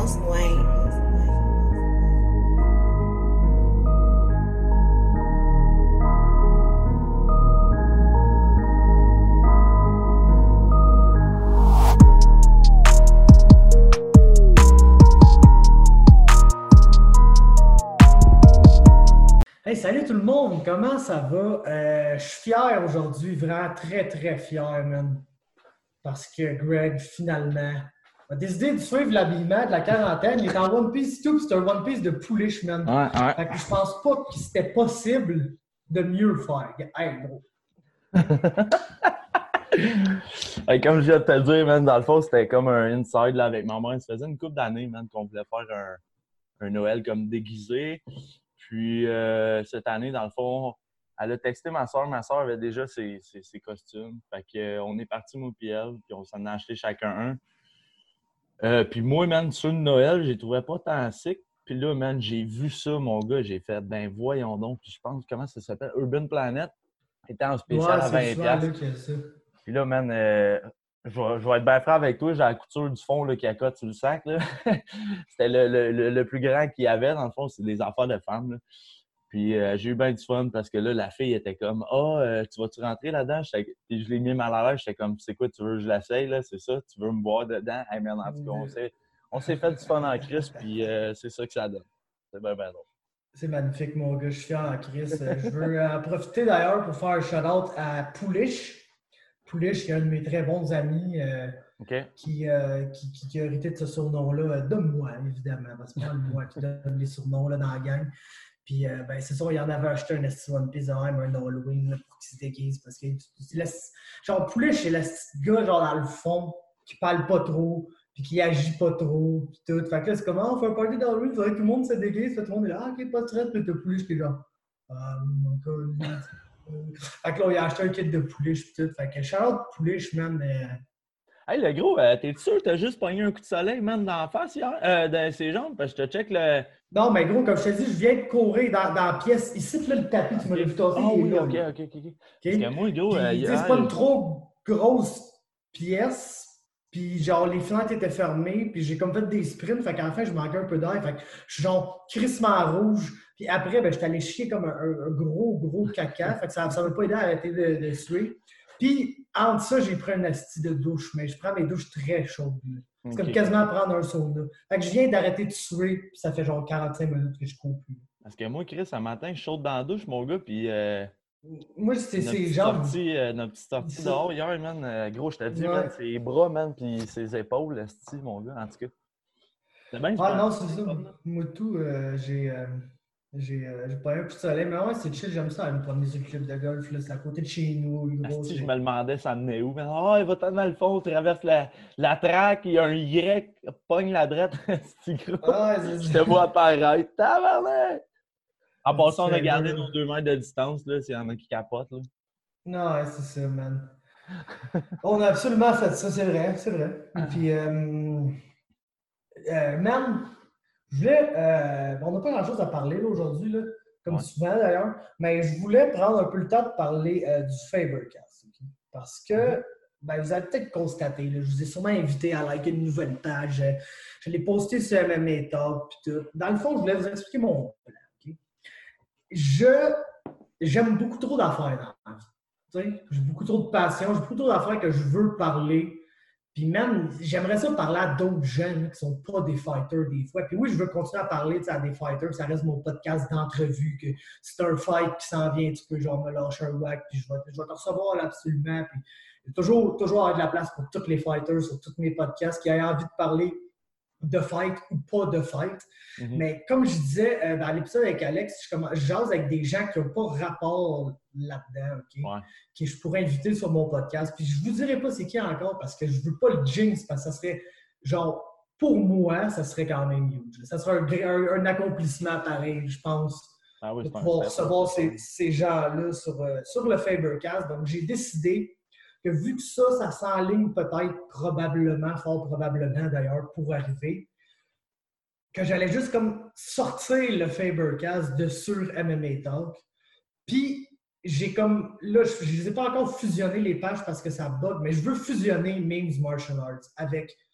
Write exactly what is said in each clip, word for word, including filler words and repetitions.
Ross Wayne. Hey, salut tout le monde, comment ça va? Euh, je suis fier aujourd'hui, vraiment très très fier, man. Parce que Greg, finalement, a décidé de suivre l'habillement de la quarantaine. Il est en One Piece tout, puis c'est un One Piece de pouliche, man. Ouais, ouais. Fait que je pense pas que c'était possible de mieux faire. Hey, gros. Hey, comme je viens de te le dire, man, dans le fond, c'était comme un inside là, avec ma mère. Ça faisait une couple d'années, man, qu'on voulait faire un, un Noël comme déguisé. Puis euh, cette année, dans le fond, elle a texté ma soeur. Ma soeur avait déjà ses, ses, ses costumes. Fait qu'on est parti, moi et elle, puis on s'en a acheté chacun un. Euh, puis moi, man, sur le Noël, je les trouvais pas tant sick. Puis là, man, j'ai vu ça, mon gars, j'ai fait, ben voyons donc. Puis je pense, comment ça s'appelle? Urban Planet. Était en spécial Ouais, à c'est vingt souvent dollars. là qu'il y a ça. Puis là, man, euh, je, vais, je vais être bien franc avec toi. J'ai la couture du fond là, qui accote sur le sac. Là. C'était le, le, le, le plus grand qu'il y avait. Dans le fond, c'est des affaires de femmes. Là. Puis euh, j'ai eu bien du fun parce que là, la fille était comme « Ah, oh, euh, tu vas-tu rentrer là-dedans? » Puis je l'ai mis mal à l'aise. J'étais comme « C'est quoi, tu veux que je l'essaye? Là? C'est ça? Tu veux me boire dedans? » Hey, man, en tout cas, on s'est, on s'est fait du fun en crise. Puis euh, c'est ça que ça donne. C'est bien, bien drôle. C'est magnifique, mon gars. Je suis fier en Chris. Je veux euh, profiter d'ailleurs pour faire un shout-out à Pouliche. Pouliche, qui est un de mes très bons amis euh, okay. qui, euh, qui, qui, qui a hérité de ce surnom-là euh, de moi, évidemment. Parce que c'est pas moi qui donne les surnoms là, dans la gang. Puis, euh, ben, c'est ça, il en avait acheté un S One Piece un Halloween là, pour qu'il se déguise. Parce que, la, genre, Pouliche, c'est le petit gars, genre, dans le fond, qui parle pas trop, puis qui agit pas trop, puis tout. Fait que là, c'est comment on fait un party d'Halloween, il faudrait que tout le monde se déguise, fait tout le monde est là, ah, ok, pas de stress, puis t'as Pouliche qui est genre, ah, mon gars, fait que là, il a acheté un kit de Pouliche, puis tout. Fait que shout-out Pouliche, man. Euh... Hey, le gros, euh, t'es sûr que t'as juste pogné un coup de soleil, man, dans la face hier, euh, dans ses jambes? Parce que je te check le. Non, mais gros, comme je te dis, je viens de courir dans, dans la pièce. Ici, là, le tapis, tu m'as vu tasser. Ah oui, OK, OK, OK. Okay. Parce que moi, gros, puis, euh, hier, c'est pas une trop grosse pièce. Puis, genre, les fenêtres étaient fermées. Puis, j'ai comme fait des sprints. Fait qu'à la fin, je manquais un peu d'air. Fait que je suis genre crissement rouge. Puis après, ben, j'étais allé chier comme un, un, un gros, gros caca. Fait que ça ne m'a pas aidé à arrêter de, de suer. Puis, entre ça, j'ai pris un asti de douche. Mais je prends mes douches très chaudes. C'est okay. Comme quasiment prendre un sauna. Fait que je viens d'arrêter de suer. Puis, ça fait genre quarante-cinq minutes que je cours plus. Parce que moi, Chris, un matin, je saute dans la douche, mon gars. Puis. Euh... Moi, c'est ces jambes. Sortie, euh, notre petite sortie dehors hier, man. Euh, gros, je te dis, ouais. Man, ses bras, man, puis ses épaules, esti, mon gars, en tout cas. C'est bien, ah non, c'est ça. Moi, tout, euh, j'ai euh, j'ai euh, pas un coup de soleil. Mais ouais, c'est chill, j'aime ça, aller me promener sur le club de golf. C'est à côté de chez nous. Gros, esti, je me demandais, ça menait où? Ah, oh, il va t'en dans le fond, traverse la, la traque, il y a un Y, pogne la drette, c'est gros. Ah, je te vois apparaître. Tabarnak! En passant, on a gardé nos deux mètres de distance, là, s'il y en a qui capotent, là. Non, ouais, c'est ça, man. On a absolument fait ça, c'est vrai, c'est vrai. Et puis, euh, euh, man, je voulais, euh, on n'a pas grand-chose à parler là, aujourd'hui, là, comme ouais. souvent d'ailleurs, mais je voulais prendre un peu le temps de parler euh, du Fabercast. Okay? Parce que, mm-hmm. ben, vous avez peut-être constaté, là, je vous ai sûrement invité à liker une nouvelle page. Je l'ai posté sur M M A Talk, puis tout. Dans le fond, je voulais vous expliquer mon plan. Je, j'aime beaucoup trop d'affaires dans la vie. Tu sais, j'ai beaucoup trop de passion, j'ai beaucoup trop d'affaires que je veux parler. Puis même, j'aimerais ça parler à d'autres jeunes qui ne sont pas des fighters des fois. Puis oui, je veux continuer à parler à des fighters. Ça reste mon podcast d'entrevue. Que si tu as un fight qui s'en vient, tu peux genre me lâcher un whack, puis je vais, je vais te recevoir là, absolument. Puis il y a toujours, toujours avoir de la place pour tous les fighters sur tous mes podcasts qui aient envie de parler de fight ou pas de fight. Mm-hmm. Mais comme je disais euh, dans l'épisode avec Alex, je, commence, je jase avec des gens qui n'ont pas rapport là-dedans, OK? Ouais. Que je pourrais inviter sur mon podcast. Puis je ne vous dirai pas c'est qui encore parce que je ne veux pas le jinx parce que ça serait, genre, pour moi, ça serait quand même huge. Ça serait un, un, un accomplissement pareil, je pense, ah oui, de pouvoir recevoir ces, ces gens-là sur, euh, sur le Fabercast. Donc, j'ai décidé que vu que ça, ça s'enligne peut-être probablement, fort probablement d'ailleurs, pour arriver, que j'allais juste comme sortir le Fabercast de sur M M A Talk. Puis, j'ai comme, là, je ne les ai pas encore fusionné les pages parce que ça bug, mais je veux fusionner Memes Martial Arts avec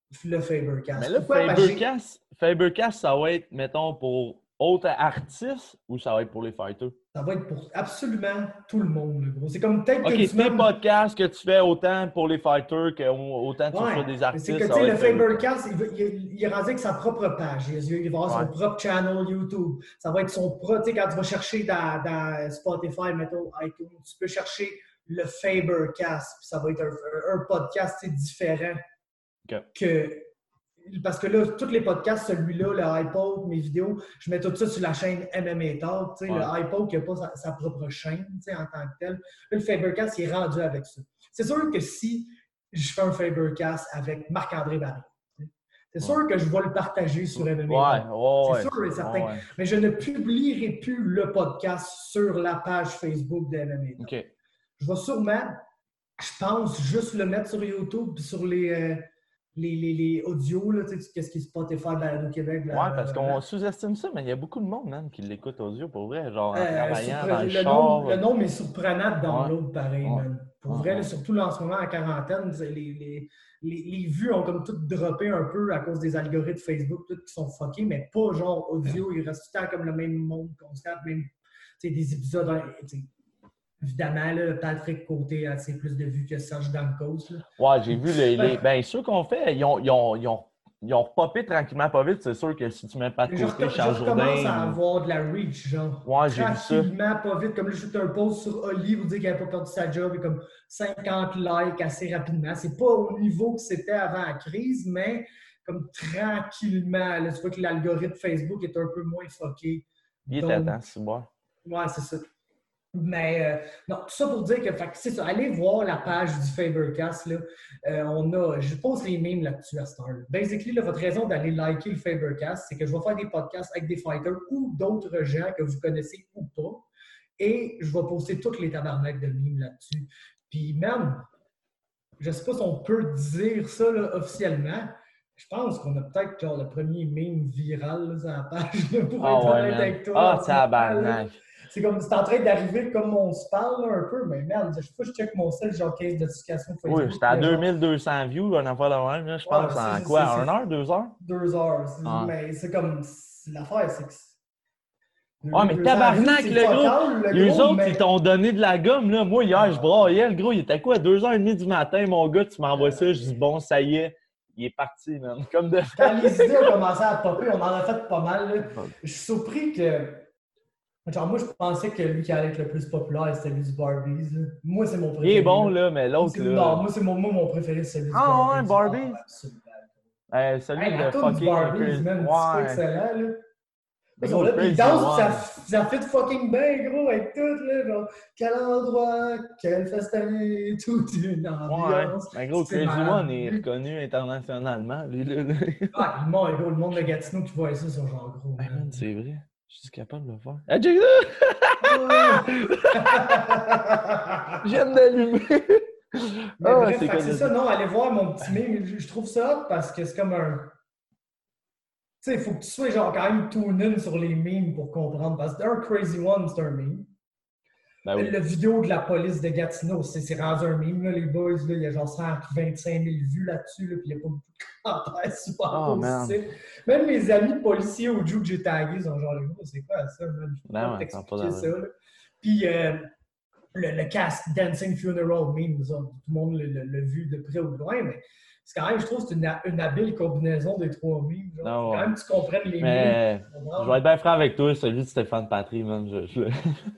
Le Fabercast. Mais là, Pourquoi? Fabercast, Fabercast, ça va être, mettons, pour autres artistes ou ça va être pour les fighters? Ça va être pour absolument tout le monde, le gros. C'est comme peut-être OK, que tu tes même... podcasts que tu fais autant pour les fighters qu'autant que Ouais, tu sois des artistes. c'est que, tu sais, le Fabercast, il, il, il est rendu avec sa propre page. Il, il va avoir ouais. son propre channel YouTube. Ça va être son propre... Tu sais, quand tu vas chercher dans, dans Spotify, mettons, iTunes, tu peux chercher le Fabercast. Puis ça va être un, un, un podcast différent okay. que... Parce que là, tous les podcasts, celui-là, le iPod, mes vidéos, je mets tout ça sur la chaîne M M A Talk. Tu sais, ouais. Le iPod qui n'a pas sa, sa propre chaîne, tu sais, en tant que tel. Là, le Fabercast, il est rendu avec ça. C'est sûr que si je fais un Fabercast avec Marc-André Barry, c'est sûr ouais. que je vais le partager sur M M A Talk. Ouais, ouais, c'est sûr et certain. Ouais. Mais je ne publierai plus le podcast sur la page Facebook de M M A Talk. Okay. Je vais sûrement, je pense, juste le mettre sur YouTube et sur les... Euh, Les, les, les audios, là, tu sais, qu'est-ce qui est Spotify au Québec. Là, ouais, parce qu'on là. sous-estime ça, mais il y a beaucoup de monde, man, qui l'écoute audio, pour vrai, genre en euh, travaillant surpre- dans le, le char. Nombre, le nombre est surprenant de download, ouais. pareil, ouais. man. Pour ouais. vrai, là, surtout là, en ce moment, en quarantaine, les, les, les, les vues ont comme toutes droppé un peu à cause des algorithmes Facebook, toutes qui sont fuckés, mais pas genre audio, il reste tout le temps comme le même monde constant, même, tu sais, des épisodes, tu sais, évidemment, là, Patrick Côté a plus de vues que Serge Dancos. Là. Ouais, j'ai vu les. les... Ben, ceux qu'on fait, ils ont, ils ont, ils ont, ils ont popé tranquillement pas vite. C'est sûr que si tu mets pas de côté, Charles Jourdain. Je commence à avoir de la reach, genre. Ouais, j'ai vu ça. Tranquillement, pas vite. Comme là, je fais un post sur Oli pour dire qu'elle n'a pas perdu sa job et comme cinquante likes assez rapidement. C'est pas au niveau que c'était avant la crise, mais comme tranquillement. Là, tu vois que l'algorithme Facebook est un peu moins fucké. Il était temps, c'est bon. Ouais, c'est ça. Mais euh, non, tout ça pour dire que c'est ça, allez voir la page du Fabercast. Là. Euh, on a, je pose les mêmes là-dessus à cette heure. Basically, là, votre raison d'aller liker le Fabercast, c'est que je vais faire des podcasts avec des fighters ou d'autres gens que vous connaissez ou pas. Et je vais poster toutes les tabarnaks de mimes là-dessus. Puis même, je ne sais pas si on peut dire ça là, officiellement. Je pense qu'on a peut-être genre, le premier meme viral là, sur la page là, pour oh, être ouais, honnête avec toi. Ah, tabarnak! C'est comme, c'est en train d'arriver comme on se parle là, un peu, mais merde, je sais pas, je check mon sel, genre case de notification Facebook. Oui, j'étais à deux mille deux cents views, un affaire de même, là, je pense, ouais, en quoi, une heure, deux heures? Deux heures, ah. Mais c'est comme, l'affaire, c'est que... Ah, mais tabarnak, le gros! Les autres, mais... ils t'ont donné de la gomme, là. Moi, hier, ah. je braillais, le gros, il était quoi, à deux heures trente du matin, mon gars, tu m'envoies ça, je dis, bon, ça y est. Il est parti, man. Comme de... Quand les idées ont commencé à popper, on en a fait pas mal. Là. Je suis surpris que... Genre, moi, je pensais que lui qui allait être le plus populaire, c'était celui du Barbies. Là. Moi, c'est mon préféré. Il est bon, là, mais l'autre, là... Non, moi, c'est mon, moi, mon préféré, c'est celui du ah, Barbies. Ah, ouais, Barbies? Ah, absolument. Euh, celui hey, de fucking... Barbies, man, ouais. c'est excellent, là. Gros, là, il danse, ça, ça fait fucking bien, gros, avec tout, là, genre, quel endroit, quel festin, toute une ambiance. Ouais, mais gros, Crazy One est reconnu internationalement, lui, là. Ah, le monde, gros, le monde de Gatineau qui voit ça, sont genre gros. Hey, man, c'est vrai, je suis capable de le faire. Ah, check ça! J'aime d'allumer! Mais oh, bref, c'est, c'est ça, non, allez voir mon petit meme, je, je trouve ça hot parce que c'est comme un... Tu sais, il faut que tu sois genre quand même tune-in sur les memes pour comprendre. Parce que un Crazy One, c'est un meme. Ben oui. La vidéo de la police de Gatineau, c'est, c'est rendu un meme, là, les boys. Là, il y a genre cent vingt-cinq mille vues là-dessus, là, puis il n'y a pas beaucoup de commentaires super oh, positifs. Même mes amis policiers au Juke que j'ai tagués sont genre, les gars, c'est quoi ça, man? Je peux ben pas ouais, t'expliquer ça. Là. Puis euh, le, le cast Dancing Funeral meme, ça, tout le monde l'a vu de près ou de loin, mais. C'est quand même, je trouve, c'est une, une habile combinaison des trois memes. Genre. Non, quand même, tu comprennes les mais memes. Je vais être bien franc avec toi, celui de Stéphane Patry, man. Je, je...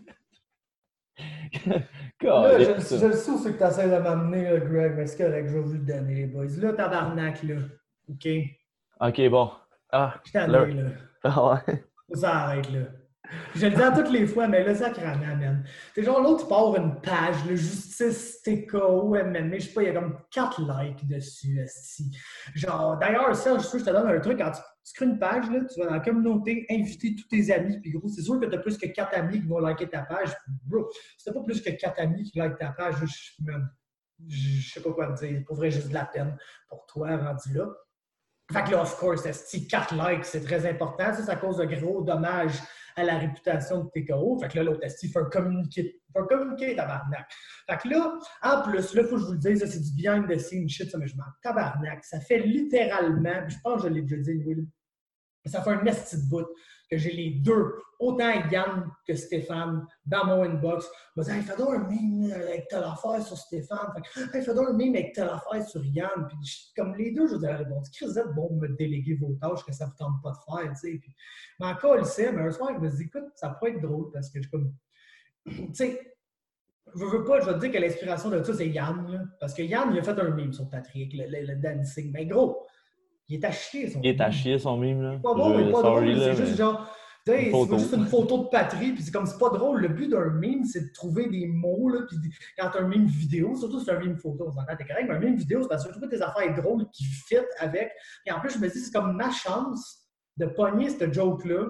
là, je, je, je le sais où c'est que tu essaies de m'amener, là, Greg, mais c'est correct, je vais vous le donner, les boys. Là, tabarnak, là. OK? OK, bon. Ah, je t'en ai, là. Ah ouais. Ça arrête, là. Je le dis à toutes les fois, mais là, ça crame, man. C'est genre l'autre, tu pars une page, le Justice T K O, M M A, je sais pas, il y a comme quatre likes dessus, esti. Genre, d'ailleurs, Serge, je te donne un truc, quand tu, tu crées une page, là, tu vas dans la communauté, inviter tous tes amis, puis gros, c'est sûr que tu as plus que quatre amis qui vont liker ta page. Bro, si t'as pas plus que quatre amis qui likent ta page, je, man, je sais pas quoi te dire. Pour vrai, juste de la peine pour toi, rendu là. Fait que là, of course, esti, quatre likes, c'est très important. Ça, c'est à cause de gros dommages à la réputation de T K O. Fait que là, l'autre esti fait un communiqué, fait un communiqué, tabarnak. Fait que là, en plus, là, il faut que je vous le dise, c'est du behind the scenes shit, ça, mais je m'en tabarnak. Ça fait littéralement, puis je pense que je l'ai déjà dit, oui, ça fait un esti de bout que j'ai les deux, autant Yann que Stéphane, dans mon inbox. Il m'a dit, hey, fais donc un meme avec telle affaire sur Stéphane. Fait que, hey, fais donc un meme avec telle affaire sur Yann. Puis, comme les deux, je vous ai répondu, Chris, vous êtes bon de me déléguer vos tâches que ça ne vous tente pas de faire, tu sais. Puis, mais encore, il sait, mais un soir, il me dit, écoute, ça pourrait être drôle parce que je comme. Tu sais, je veux pas, je vais te dire que l'inspiration de ça, c'est Yann, là, parce que Yann, il a fait un meme sur Patrick, le, le, le dancing. Mais gros, il est à chier, son Il est meme. à chier, son meme, là. C'est pas bon, Je- mais pas sorry, drôle, là, c'est juste mais- genre. C'est photo. juste une photo de patrie, puis c'est comme c'est pas drôle. Le but d'un meme, c'est de trouver des mots, là, puis quand t'as un meme vidéo, surtout si c'est un meme photo, on s'entend, t'es correct, mais un meme vidéo, c'est parce que tu veux trouver des affaires drôles qui fit avec. Et en plus, je me dis, c'est comme ma chance de pogner cette joke-là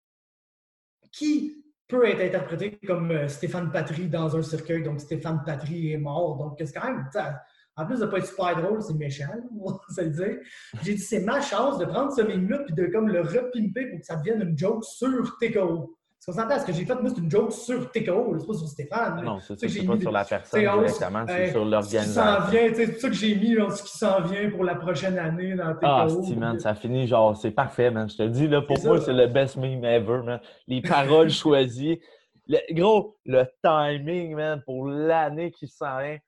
qui peut être interprété comme euh, Stéphane Patry dans un cercueil, donc Stéphane Patry est mort. Donc, c'est quand même, ça, en plus de ne pas être super drôle, c'est méchant, on va se le dire. J'ai dit, c'est ma chance de prendre ce meme-là et de comme le repimper pour que ça devienne une joke sur T K O. Parce qu'on s'entend, ce que j'ai fait, moi, c'est une joke sur T K O, c'est pas sur Stéphane. Ah non, c'est ça, ça, c'est j'ai pas mis sur des- la personne c'est directement, c'est hey, sur Ce qui l'organisation. s'en vient, c'est ça que j'ai mis, là, ce qui s'en vient pour la prochaine année dans T K O. Ah, sti, man, ça finit genre, c'est parfait, man. Je te dis, là, pour C'est moi, ça. c'est le best meme ever, man. Les paroles choisies. Le, gros, le timing, man, pour l'année qui s'en vient.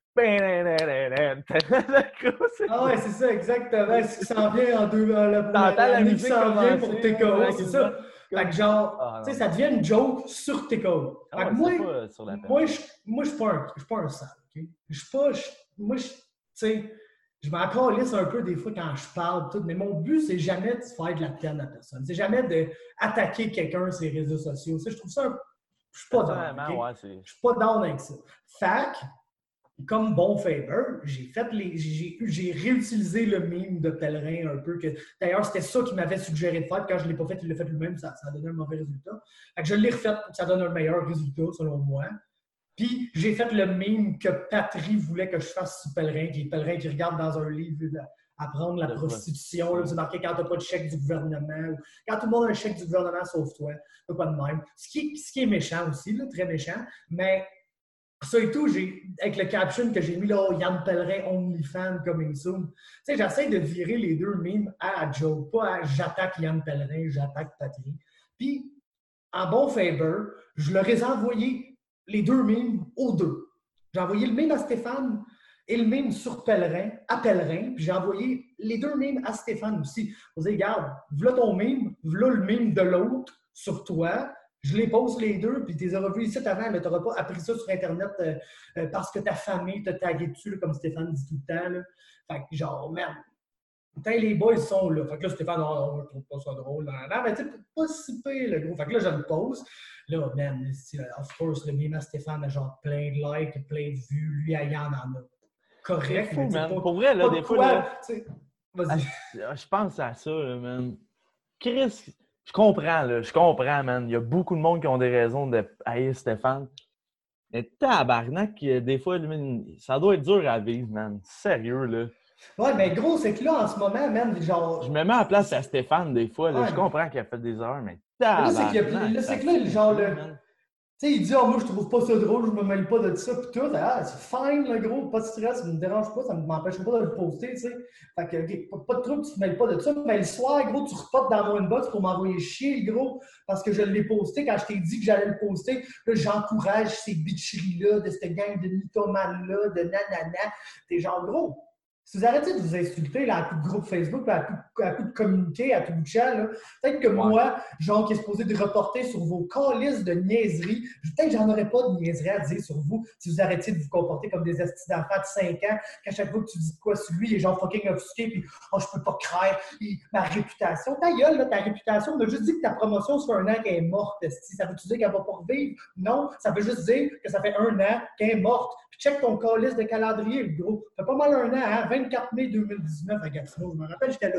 Ah ouais, c'est ça, exactement. Ce qui s'en vient en deux ans, la, T'entends la l'année qui musique s'en vient pour commencer, T K O, là, c'est ça. Fait que genre, Ah, tu sais, non. ça devient une joke sur T K O. Ah Fait que ouais, moi, c'est pas sur la moi, personne. je moi, je suis pas un, je suis pas un sale, ok? Je suis pas, je- moi, je, tu sais, je m'en calisse un peu des fois quand je parle, tout, mais mon but, c'est jamais de faire de la peine à personne. C'est jamais d'attaquer quelqu'un sur les réseaux sociaux. Tu sais, je trouve ça, un- je suis pas down, Personnellement, ok? ouais, c'est... Je suis pas down avec ça. Fait que, comme bon favor, j'ai fait les, j'ai, j'ai réutilisé le meme de pèlerin un peu. Que, d'ailleurs, c'était ça qu'il m'avait suggéré de faire. Quand je ne l'ai pas fait, il l'a fait lui-même, ça, ça a donné un mauvais résultat. Fait que je l'ai refait pour que ça donne un meilleur résultat, selon moi. Puis, j'ai fait le meme que Patry voulait que je fasse sur pèlerin, qui est pèlerin qui regarde dans un livre apprendre la De prostitution. Là, c'est marqué quand tu n'as pas de chèque du gouvernement. Ou quand tout le monde a un chèque du gouvernement, sauf toi. Pas quoi de même. Ce qui est, ce qui est méchant aussi, là, très méchant. Mais ça et tout, j'ai, avec le caption que j'ai mis là, Yann Pellerin, OnlyFans, coming soon. Tu sais, j'essaie de virer les deux memes à joke, pas à j'attaque Yann Pellerin, j'attaque Patry. Puis, en bon favor, je leur ai envoyé les deux memes aux deux. J'ai envoyé le meme à Stéphane et le meme sur Pellerin, à Pellerin, puis j'ai envoyé les deux memes à Stéphane aussi. Vous avez dit, regarde, voilà ton meme, voilà le meme de l'autre sur toi. Je les pose les deux, puis tu les auras vus ici avant, mais tu n'auras pas appris ça sur Internet euh, euh, parce que ta famille t'a tagué dessus, là, comme Stéphane dit tout le temps. Là. Fait que genre, merde. Putain, les boys sont là. Fait que là, Stéphane, oh, je trouve pas ça drôle. Non, non mais tu sais, pas si pire, le gros. Fait que là, je le pose. Là, man, of course, le meme à Stéphane a genre plein de likes, plein de vues. Lui, il y en en a. Correct. C'est fou, mais man. pas, Pour vrai, là, pas des de fois, quoi, là, tu sais. Vas-y. ah, je pense à ça, là, man. Chris, je comprends, là. Je comprends, man. Il y a beaucoup de monde qui ont des raisons de haïr Stéphane. Mais tabarnak, des fois, lui, ça doit être dur à vivre, man. Sérieux, là. Ouais, mais gros, c'est que là, en ce moment, man, genre. Je me mets à la place à Stéphane, des fois. Là. Ouais, je mais- comprends qu'il a fait des erreurs, mais Là, c'est qu'il y a- tabarnak, là, ça c'est que là, suffit, genre, le- man. Tu sais, il dit, ah, moi, je trouve pas ça drôle, je me mêle pas de ça, pis tout. Ah, c'est fine, le gros, pas de stress, ça me dérange pas, ça m'empêche pas de le poster, tu sais. Fait que, ok, pas, pas de truc, tu te mêles pas de ça. Mais le soir, gros, tu reportes dans mon inbox pour m'envoyer chier, gros, parce que je l'ai posté quand je t'ai dit que j'allais le poster. Là, j'encourage ces bitcheries-là, de cette gang de mythomanes-là, de nanana. T'es genre, gros. Si vous arrêtez de vous insulter là, à coup de groupe Facebook, à coup, à coup de communiquer, à tout bout de champ, là, peut-être que Ouais. moi, genre qui est supposé de reporter sur vos calices de niaiseries, peut-être que j'en aurais pas de niaiseries à dire sur vous si vous arrêtiez de vous comporter comme des estis d'enfants de cinq ans, qu'à chaque fois que tu dis quoi sur lui, les gens fucking offusqués, puis oh, je peux pas craindre, puis ma réputation. Ta gueule, là, ta réputation, on a juste dit que ta promotion, ça fait un an qu'elle est morte, esti. Ça veut-tu dire qu'elle va pas revivre? Non, ça veut juste dire que ça fait un an qu'elle est morte. Puis check ton calice de calendrier, le gros. Ça fait pas mal un an, hein? vingt-quatre mai deux mille dix-neuf à Gatineau. Je me rappelle, j'étais là.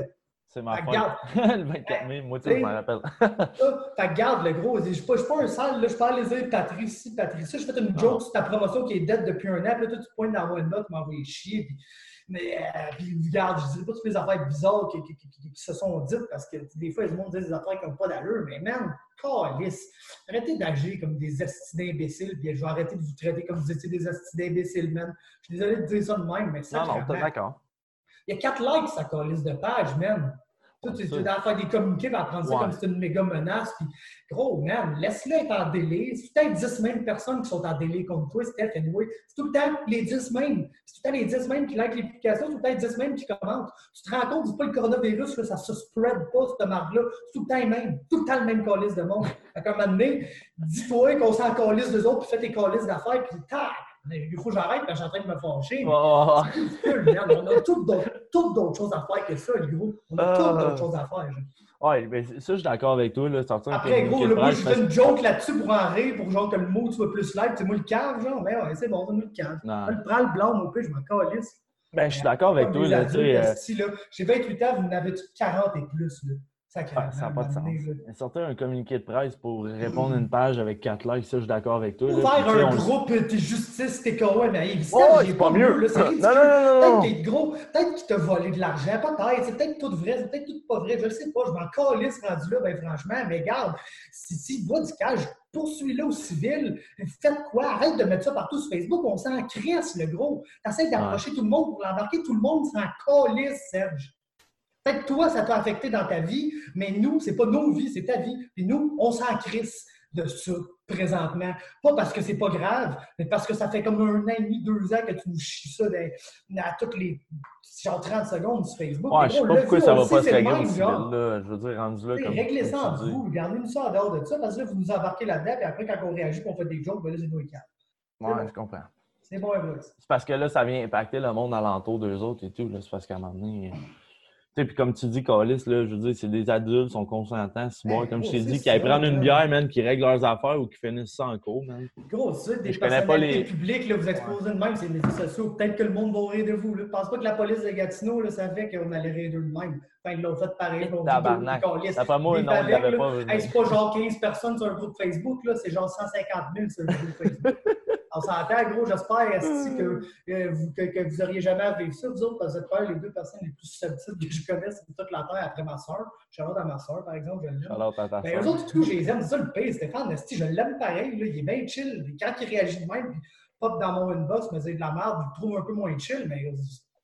C'est ma Fait fête. garde. Le vingt-quatre mai, moi, tu sais, je m'en rappelle. Fait que garde le gros. Je ne suis pas, pas un sale, là, je peux aller dire Patricie, Patricia. Je fais une joke Non. sur ta promotion qui est dead depuis un an. Puis là, toi, tu pointes dans moi une note, tu m'envoies chier. Puis, mais, euh, puis regarde, je ne dirais pas toutes les affaires bizarres qui, qui, qui, qui, qui se sont dites parce que des fois, les gens disent des affaires qui n'ont pas d'allure. Mais man, calisse. Arrêtez d'agir comme des astis d'imbéciles. Puis je vais arrêter de vous traiter comme vous étiez des astis d'imbéciles, man. Je suis désolé de dire ça de même, mais ça, Non, non, t'es d'accord. il y a quatre likes, ça calisse de page, man. Toi, tu es dans faire des communiqués, va prendre ça Ouais. comme si c'était une méga menace. Puis, gros, man, laisse-le être en délai. C'est peut-être dix mêmes personnes qui sont en délai contre toi, Steph, anyway. C'est tout le temps les dix mêmes. C'est tout le temps les dix mêmes qui like les publications, c'est tout le temps les dix mêmes qui commentent. Tu te rends compte, c'est pas le coronavirus, là, ça se spread pas, cette marque-là. C'est tout le temps les mêmes. Tout le temps le même calice de monde. Fait qu'à un moment donné, dis-toi qu'on s'en calisse d'eux autres, puis fais tes calices d'affaires, puis tac! Il faut que j'arrête quand je suis en train de me fâcher. Oh. C'est ridicule, merde. On a toutes d'autres, toutes d'autres choses à faire que ça, le gros. On a toutes d'autres choses à faire. Oui, mais ça, je suis d'accord avec toi. Là, sortir Après, gros, là, moi, je parce... fais une joke là-dessus pour en rire, pour genre que le mot soit plus live. C'est moi le cave, genre. Mais ouais, c'est bon, c'est moi le cave. Je prends le blanc, mon peu, je m'en calisse. Ben, je suis d'accord avec toi. Là, adultes, euh... là. J'ai vingt-huit ans, vous en avez quarante et plus. Là. Ça n'a ah, pas de sens. Sortir un communiqué de presse pour répondre à une page avec quatre likes, ça, je suis d'accord avec toi. Pour là. faire Puis, un on... groupe, t'es justice, t'es kawaii, mais il oh, c'est pas mieux. Là, c'est non, non, non, non. Peut-être qu'il est gros, peut-être qu'il t'a volé de l'argent, peut-être, c'est peut-être tout vrai, c'est peut-être tout pas vrai, je ne sais pas, je m'en calisse rendu là, ben franchement, mais regarde, s'il si, si doit du cash, poursuis-le au civil, faites quoi? Arrête de mettre ça partout sur Facebook, on s'en crisse, le gros. T'essaies d'approcher ouais. tout le monde pour l'embarquer, tout le monde s'en calisse, Serge. Peut-être toi, ça t'a affecté dans ta vie, mais nous, c'est pas nos vies, c'est ta vie. Puis nous, on s'en crisse de ça présentement. Pas parce que c'est pas grave, mais parce que ça fait comme un an et demi, deux ans que tu nous chies ça dans, à toutes les genre trente secondes sur Facebook. Ouais, je sais pas pourquoi vu, ça va pas se régler même, genre. Là, je veux dire, rendu là comme... Réglez ça entre vous, gardez-nous ça en dehors de ça, parce que là, vous nous embarquez là-dedans, puis après, quand on réagit, qu'on fait des jokes, ben là, c'est nous les quatre. Ouais, bon. Je comprends. C'est bon, c'est parce que là, ça vient impacter le monde alentour d'eux autres et tout. Là. C'est parce qu'à un moment donné... Tu sais, puis comme tu dis, Calis, là, je veux dire, c'est des adultes, sont consentants, si bon, comme je t'ai dit, qui aillent prendre une bière, man, qui règlent leurs affaires ou qui finissent ça en cours, man. Gros, c'est ça, des personnalités les... publiques, là, vous exposez de même, c'est les médias sociaux. Peut-être que le monde va rire de vous. Je pense pas que la police de Gatineau, là, ça fait qu'on allait rire d'eux de même. Enfin, ils l'ont fait pareil. Tabarnak. D'après moi, non, ils l'avaient pas. Hey, c'est pas genre quinze personnes sur un groupe Facebook, là, c'est genre cent cinquante mille sur un groupe Facebook. On s'entend, gros, j'espère, Esti, que, euh, vous, que, que vous auriez jamais à vivre ça, vous autres, parce que vous êtes les deux personnes les plus susceptibles que je connaisse, c'est toute la terre après ma soeur. Charlotte à ma soeur, par exemple, je l'aime. Charlotte à ta ben, eux autres, tout, je les aime. C'est ça le pire, Stéphane, Esti, je l'aime pareil, là, il est bien chill. Quand il réagit de même, puis pop dans mon inbox, me dit de la merde, je le trouve un peu moins chill, mais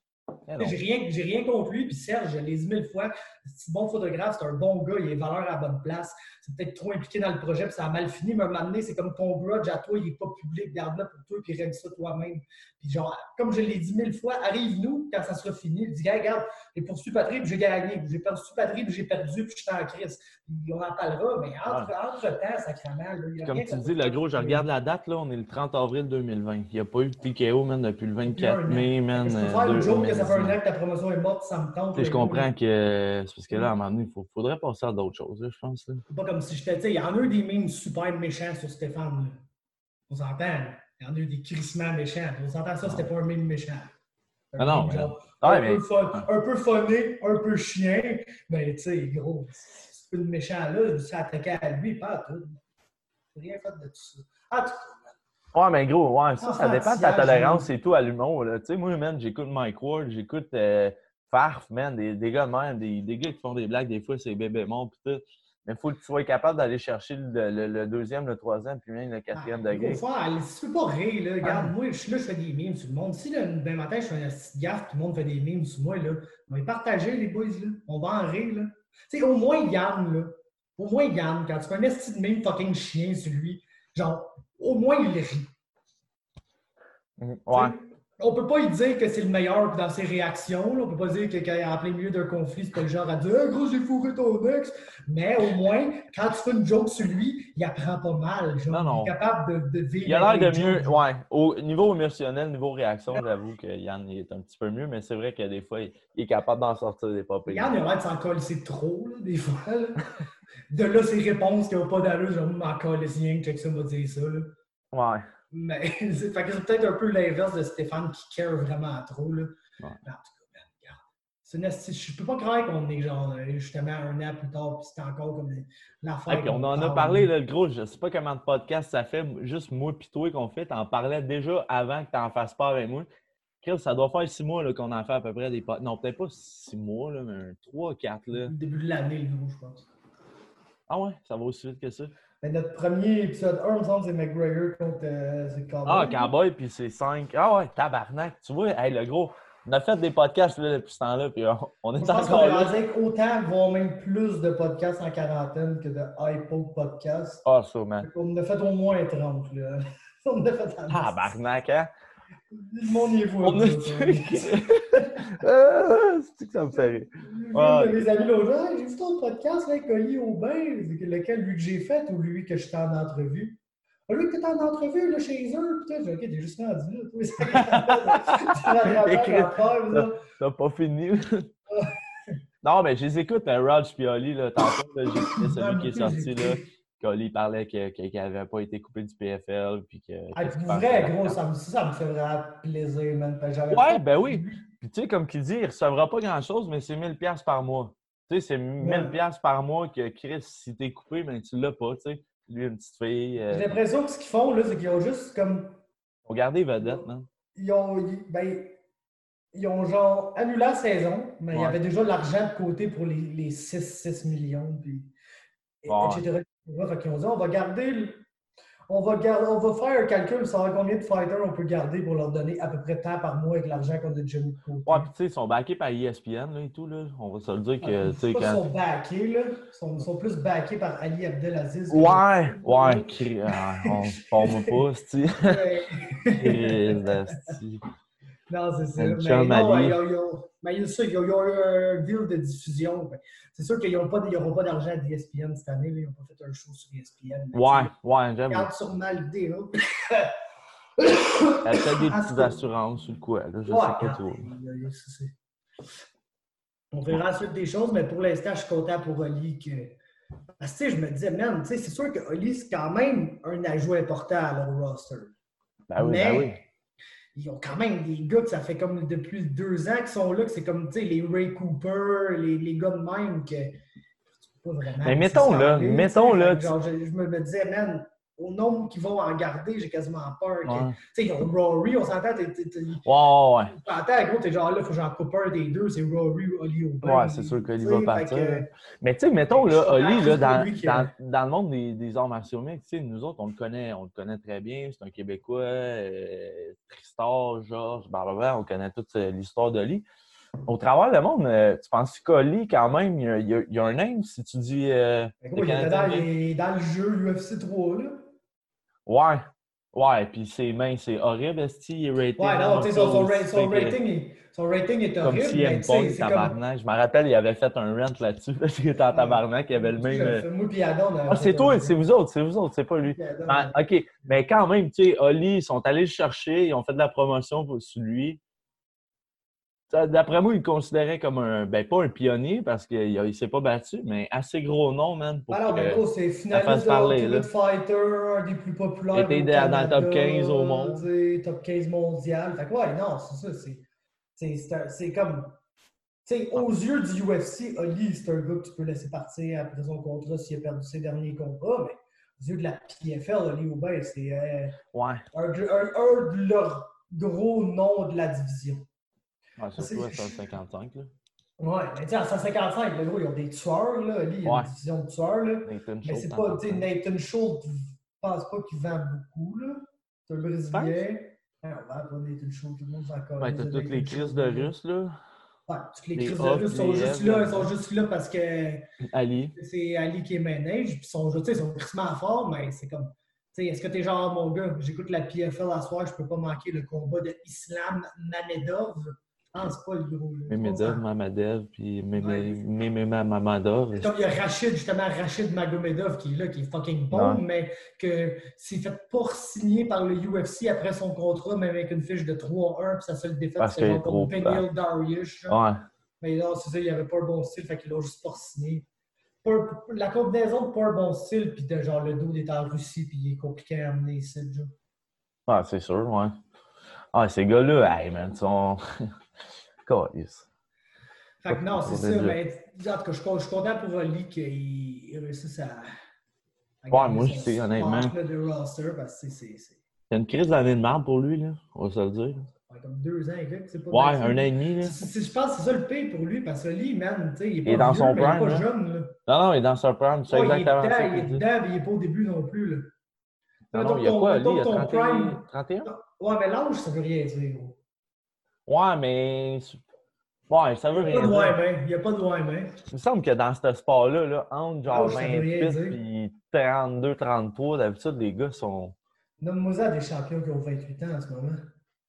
j'ai rien, j'ai rien contre lui, puis Serge, je l'ai dit mille fois, c'est un bon photographe, c'est un bon gars, il a valeur à la bonne place. C'est peut-être trop impliqué dans le projet, puis ça a mal fini, mais à un moment donné, c'est comme ton grudge à toi, il n'est pas public, garde-le pour toi, puis règle ça toi-même. Puis genre, comme je l'ai dit mille fois, arrive-nous quand ça sera fini, dis, hey, regarde, j'ai poursuivi Patrick, puis j'ai gagné, j'ai perdu Patrick, puis j'ai perdu, puis je suis en crise. Puis on en parlera, mais entre, ouais. entre-temps, sacrément, là, il y a comme rien tu dis, le gros, je regarde la date, là, on est le trente avril deux mille vingt. Il n'y a pas eu de T K O, man, depuis le vingt-quatre mai, man. Je peux faire une joke que ça fait un an que ta promotion est morte, ça me tente. Je comprends que c'est parce que là, à un moment donné, il faut, faudrait passer à d'autres choses, là, je pense. Là. C'est pas comme si j'étais, tu sais, il y en a eu des memes super méchants sur Stéphane. Là. On s'entend. Il y en a eu des crissements méchants. On s'entend ça, c'était pas un meme méchant. Un ah non, meme, genre, ah, un, mais... peu fun, un peu funné, un peu chien. Mais tu sais, gros, c'est pas le méchant là, je me suis attaqué à lui, pas à tout. J'ai rien fait de tout ça. En tout cas. Ouais, mais gros, ouais, ça, ça dépend de ta tolérance et tout à l'humour. Tu sais, moi, man, j'écoute Mike Ward, j'écoute euh, Farf, man, des, des gars de même, des, des gars qui font des blagues, des fois, c'est bébé mort, pis tout. Mais il faut que tu sois capable d'aller chercher le, le, le deuxième, le troisième, puis même le quatrième ah, degré. Faut faire, si tu peux pas rire, là, regarde, ah. moi, je suis là, je fais des memes sur le monde. Si, là, ben matin, je fais une petite gaffe, tout le monde fait des memes sur moi, là, on va les partager, les boys, là. On va en rire, là. Tu sais, au moins, Yann, là. Au moins, Yann, quand tu fais un esti de meme fucking chien sur lui, genre, au moins, il rit. Ouais. On peut pas lui dire que c'est le meilleur dans ses réactions. Là. On peut pas dire que quand il est en plein milieu d'un conflit, c'est pas le genre à dire hey, « gros, j'ai fourré ton ex ». Mais au moins, quand tu fais une joke sur lui, il apprend pas mal. Genre, non, non. Il est capable de, de vivre. Il a l'air de mieux. Ouais. Au niveau émotionnel, niveau réaction, j'avoue que Yann est un petit peu mieux, mais c'est vrai que des fois, il est capable d'en sortir des papiers. Yann, il a l'air de s'en coller trop, là, des fois. Là. De là, ses réponses qui n'ont pas d'allure, genre, m'en coller rien, check ça, m'a dit ça. Là. Ouais. Mais c'est, c'est peut-être un peu l'inverse de Stéphane qui care vraiment trop. Là. Ouais. Mais en tout cas, regarde. C'est une esti- Je peux pas croire qu'on est genre euh, justement un an plus tard, puis c'est encore comme l'affaire. Et puis on qu'on en a parle. parlé, là, le gros, je sais pas comment de podcast ça fait, juste moi pis toi qu'on fait, t'en parlais déjà avant que t'en fasses pas avec moi. Chris, ça doit faire six mois là, qu'on en fait à peu près des podcasts. Non, peut-être pas six mois, là, mais trois, quatre. Là. Le début de l'année, le gros, je pense. Ah ouais, ça va aussi vite que ça. Mais notre premier épisode un, il me semble, c'est McGregor contre euh, c'est Cowboy. Ah, Cowboy, puis c'est cinq. Ah ouais, tabarnak. Tu vois, hey, le gros, on a fait des podcasts là, depuis ce temps-là, puis on, on est Je pense qu'on encore est là. rendu avec autant, voire même plus de podcasts en quarantaine que de iPod podcasts. Ah, ça, man. On en a fait au moins trente, là. On en a fait en Tabarnak, hein? Le monde y voit. On a ah, c'est que ça me fait rire. Ah, mes amis l'autre jour, j'ai vu ton podcast avec Oli Aubin, lequel, lui que j'ai fait ou lui que j'étais en entrevue? Ah, lui que t'es en entrevue là, chez eux, putain, j'ai dit, ok, t'es juste rendu là. T'as pas fini. Non, mais je les écoute, hein, Raj Pioli, là, tantôt, là, j'ai écouté celui qui est sorti, là. Qu'Oli parlait qu'il n'avait pas été coupé du P F L. Puis que, ah, pour vrai, gros, ça me, ça me fait vraiment plaisir, man. Ouais, pas... ben oui. Puis tu sais, comme qu'il dit, il ne recevra pas grand-chose, mais c'est mille dollars par mois. Tu sais, c'est mille dollars ouais. par mois que Chris, si t'es coupé, ben tu l'as pas, tu sais. Lui, une petite fille. Euh... J'ai l'impression que ce qu'ils font, là, c'est qu'ils ont juste comme. Ils ont gardé vedette, non? Ils ont. Ben, ils ont genre annulé la saison, mais ouais. il y avait déjà l'argent de côté pour les, les six millions, puis, ouais. et cetera. Fait qu'ils ont dit, on va garder, on va, garder, on va faire un calcul, savoir combien de fighters on peut garder pour leur donner à peu près tant par mois avec l'argent qu'on a déjà mis de côté. Ouais, puis tu sais, ils sont backés par E S P N là, et tout, là. On va se le dire que, tu sais, quand... Ils sont backés, là. Ils sont, sont plus backés par Ali Abdelaziz. Ouais, ouais, cri... ah, on ne pas, tu sais. Non, c'est ça. Mais non, ils ont, mais ça, ils ont, ils ont eu un deal de diffusion. C'est sûr qu'ils n'auront pas, pas d'argent à E S P N cette année. Là. Ils n'ont pas fait un show sur E S P N. Ouais, ouais, j'aime. Regarde sûrement l'idée. Elle a peut-être des petites assurances sur le coup. Là, je ouais, sais pas trop. On verra ensuite des choses, mais pour l'instant, je suis content pour Oli que. Parce que je me disais, man, c'est sûr que Oli, c'est quand même un ajout important à leur roster. Ben oui, mais ben oui. Ils ont quand même des gars que ça fait comme depuis deux ans qu'ils sont là, que c'est comme, tu sais, les Ray Cooper, les, les gars de même que tu peux pas vraiment. Mais mettons là, mettons là. Genre, je, je me disais, man, au nombre qu'ils vont en garder, j'ai quasiment peur. Ouais. Tu sais, ils ont Rory, on s'entend. T'es, t'es, t'es, ouais, ouais. On s'entend, gros, t'es genre là, il faut que j'en coupe un des deux, c'est Rory ou Oli Aubin. Ouais, c'est sûr qu'Oli va partir. Que, mais tu sais, mettons là, Oli, là, dans, dans, dans le monde des, des arts martiaux mixtes, tu sais, nous autres, on le connaît, on le connaît très bien. C'est un Québécois, euh, Tristar, Georges, blablabla, on connaît toute euh, l'histoire d'Oli. Au travers le monde, euh, tu penses qu'Oli, quand même, il y, a, il, y a, il y a un name si tu dis. Euh, gros, il était dans, les, dans le jeu U F C trois, là. Ouais. Ouais, puis ses mains, c'est horrible, est-ce qu'il est raté? Ouais, non, tu sais, son, son, son, rating est, son rating est horrible. Comme C M Punk, tabarnak. Comme... Je me rappelle, il avait fait un rant là-dessus, parce qu'il était en tabarnak, il avait le même... Moi puis Adam, ah, c'est toi, c'est vous autres, c'est vous autres, c'est pas lui. Ben, OK, mais quand même, tu sais, Oli, ils sont allés le chercher, ils ont fait de la promotion pour, sur lui. D'après moi, il le considérait comme un, ben pas un pionnier parce qu'il ne s'est pas battu, mais assez gros nom, man. Pour alors, que mais gros, c'est finaliste de parler, Ultimate Fighter, un des plus populaires. Il était dans, dans le top quinze au monde. Top quinze mondial. Fait que ouais, non, c'est ça. C'est comme. Tu sais, aux yeux du U F C, Oli, c'est un gars que tu peux laisser partir après son contrat s'il a perdu ses derniers contrats, mais aux yeux de la P F L, Oli Aubin, c'est euh, ouais. un, un, un de leurs gros noms de la division. Ouais, surtout à cent cinquante-cinq, là. Ouais, mais tu sais, à cent cinquante-cinq, là, gros, ils ont des tueurs, là. Lui, il y a ouais. une division de tueurs, là. Nathan mais c'est pas, tu sais, Nathan Schultz, je pense pas qu'il vend beaucoup, là. C'est un Brésilien. Ah, on vend pas Nathan Schultz, tout le monde s'en connaît. Ouais, t'as toutes les crises de Russes, là. Ouais, toutes les, les crises de Russes sont juste là, ils sont juste là parce que Ali. C'est Ali qui est manage, puis ils sont, tu sais, ils sont tristement forts, mais c'est comme. Tu sais, est-ce que t'es genre, mon gars, j'écoute la P F L à soir, je peux pas manquer le combat de Islam Mamedov. Je pense pas, le gros. Memedov, Mamadev, puis Memema Mamadov. Il y a Rachid, justement, Rachid Magomedov qui est là, qui est fucking bon, ouais. mais que s'est fait pas signer par le U F C après son contrat, même avec une fiche de trois un, puis sa seule défaite, c'est contre Beneil Dariush. Ouais. Mais non, c'est ça, il avait pas un bon style, fait qu'il l'a juste pas signé. La combinaison de pas un bon style, puis de genre le dos est en Russie, puis il est compliqué à amener ici, le jeu. Ah, c'est sûr, ouais. Ah, ces gars-là, hey man, ils sont. Fait Fait que non, c'est Pour ça. dire. Mais en tout cas, je suis je suis content pour Oli qu'il réussisse à, à Ouais, garder moi, son je sais, honnêtement. spot là, de roster parce que c'est c'est- Il y a une crise d'année de marde pour lui, là. On va se le dire. ouais, comme deux ans et quelques, c'est pas Ouais, battu. un an et demi, là. C'est- c'est- Je pense que c'est ça le pire pour lui parce que Oli, man, tu sais, il est Il est pas dans vieux, son mais il est prime, pas là. jeune. Là. Non, non, il est dans son prime. C'est Ouais, il est exactement dedans, ça il qu'il est dit. dedans, mais il n'est pas au début non plus. Là. Non, Mettons non, il y a ton- quoi, lui? mettons Il a ton trente et un? prime. trente et un? Ouais, mais l'âge, ça veut rien dire. Gros. Ouais, mais... Ouais, ça veut Il n'y a pas rien de dire. ouais-main. Il n'y a pas de ouais-main. Il me semble que dans ce sport-là, là, entre genre L'âge, ça veut rien vingt-huit dire. et trente-deux, trente-trois, d'habitude, les gars sont... Nomme-moi des champions qui ont vingt-huit ans en ce moment.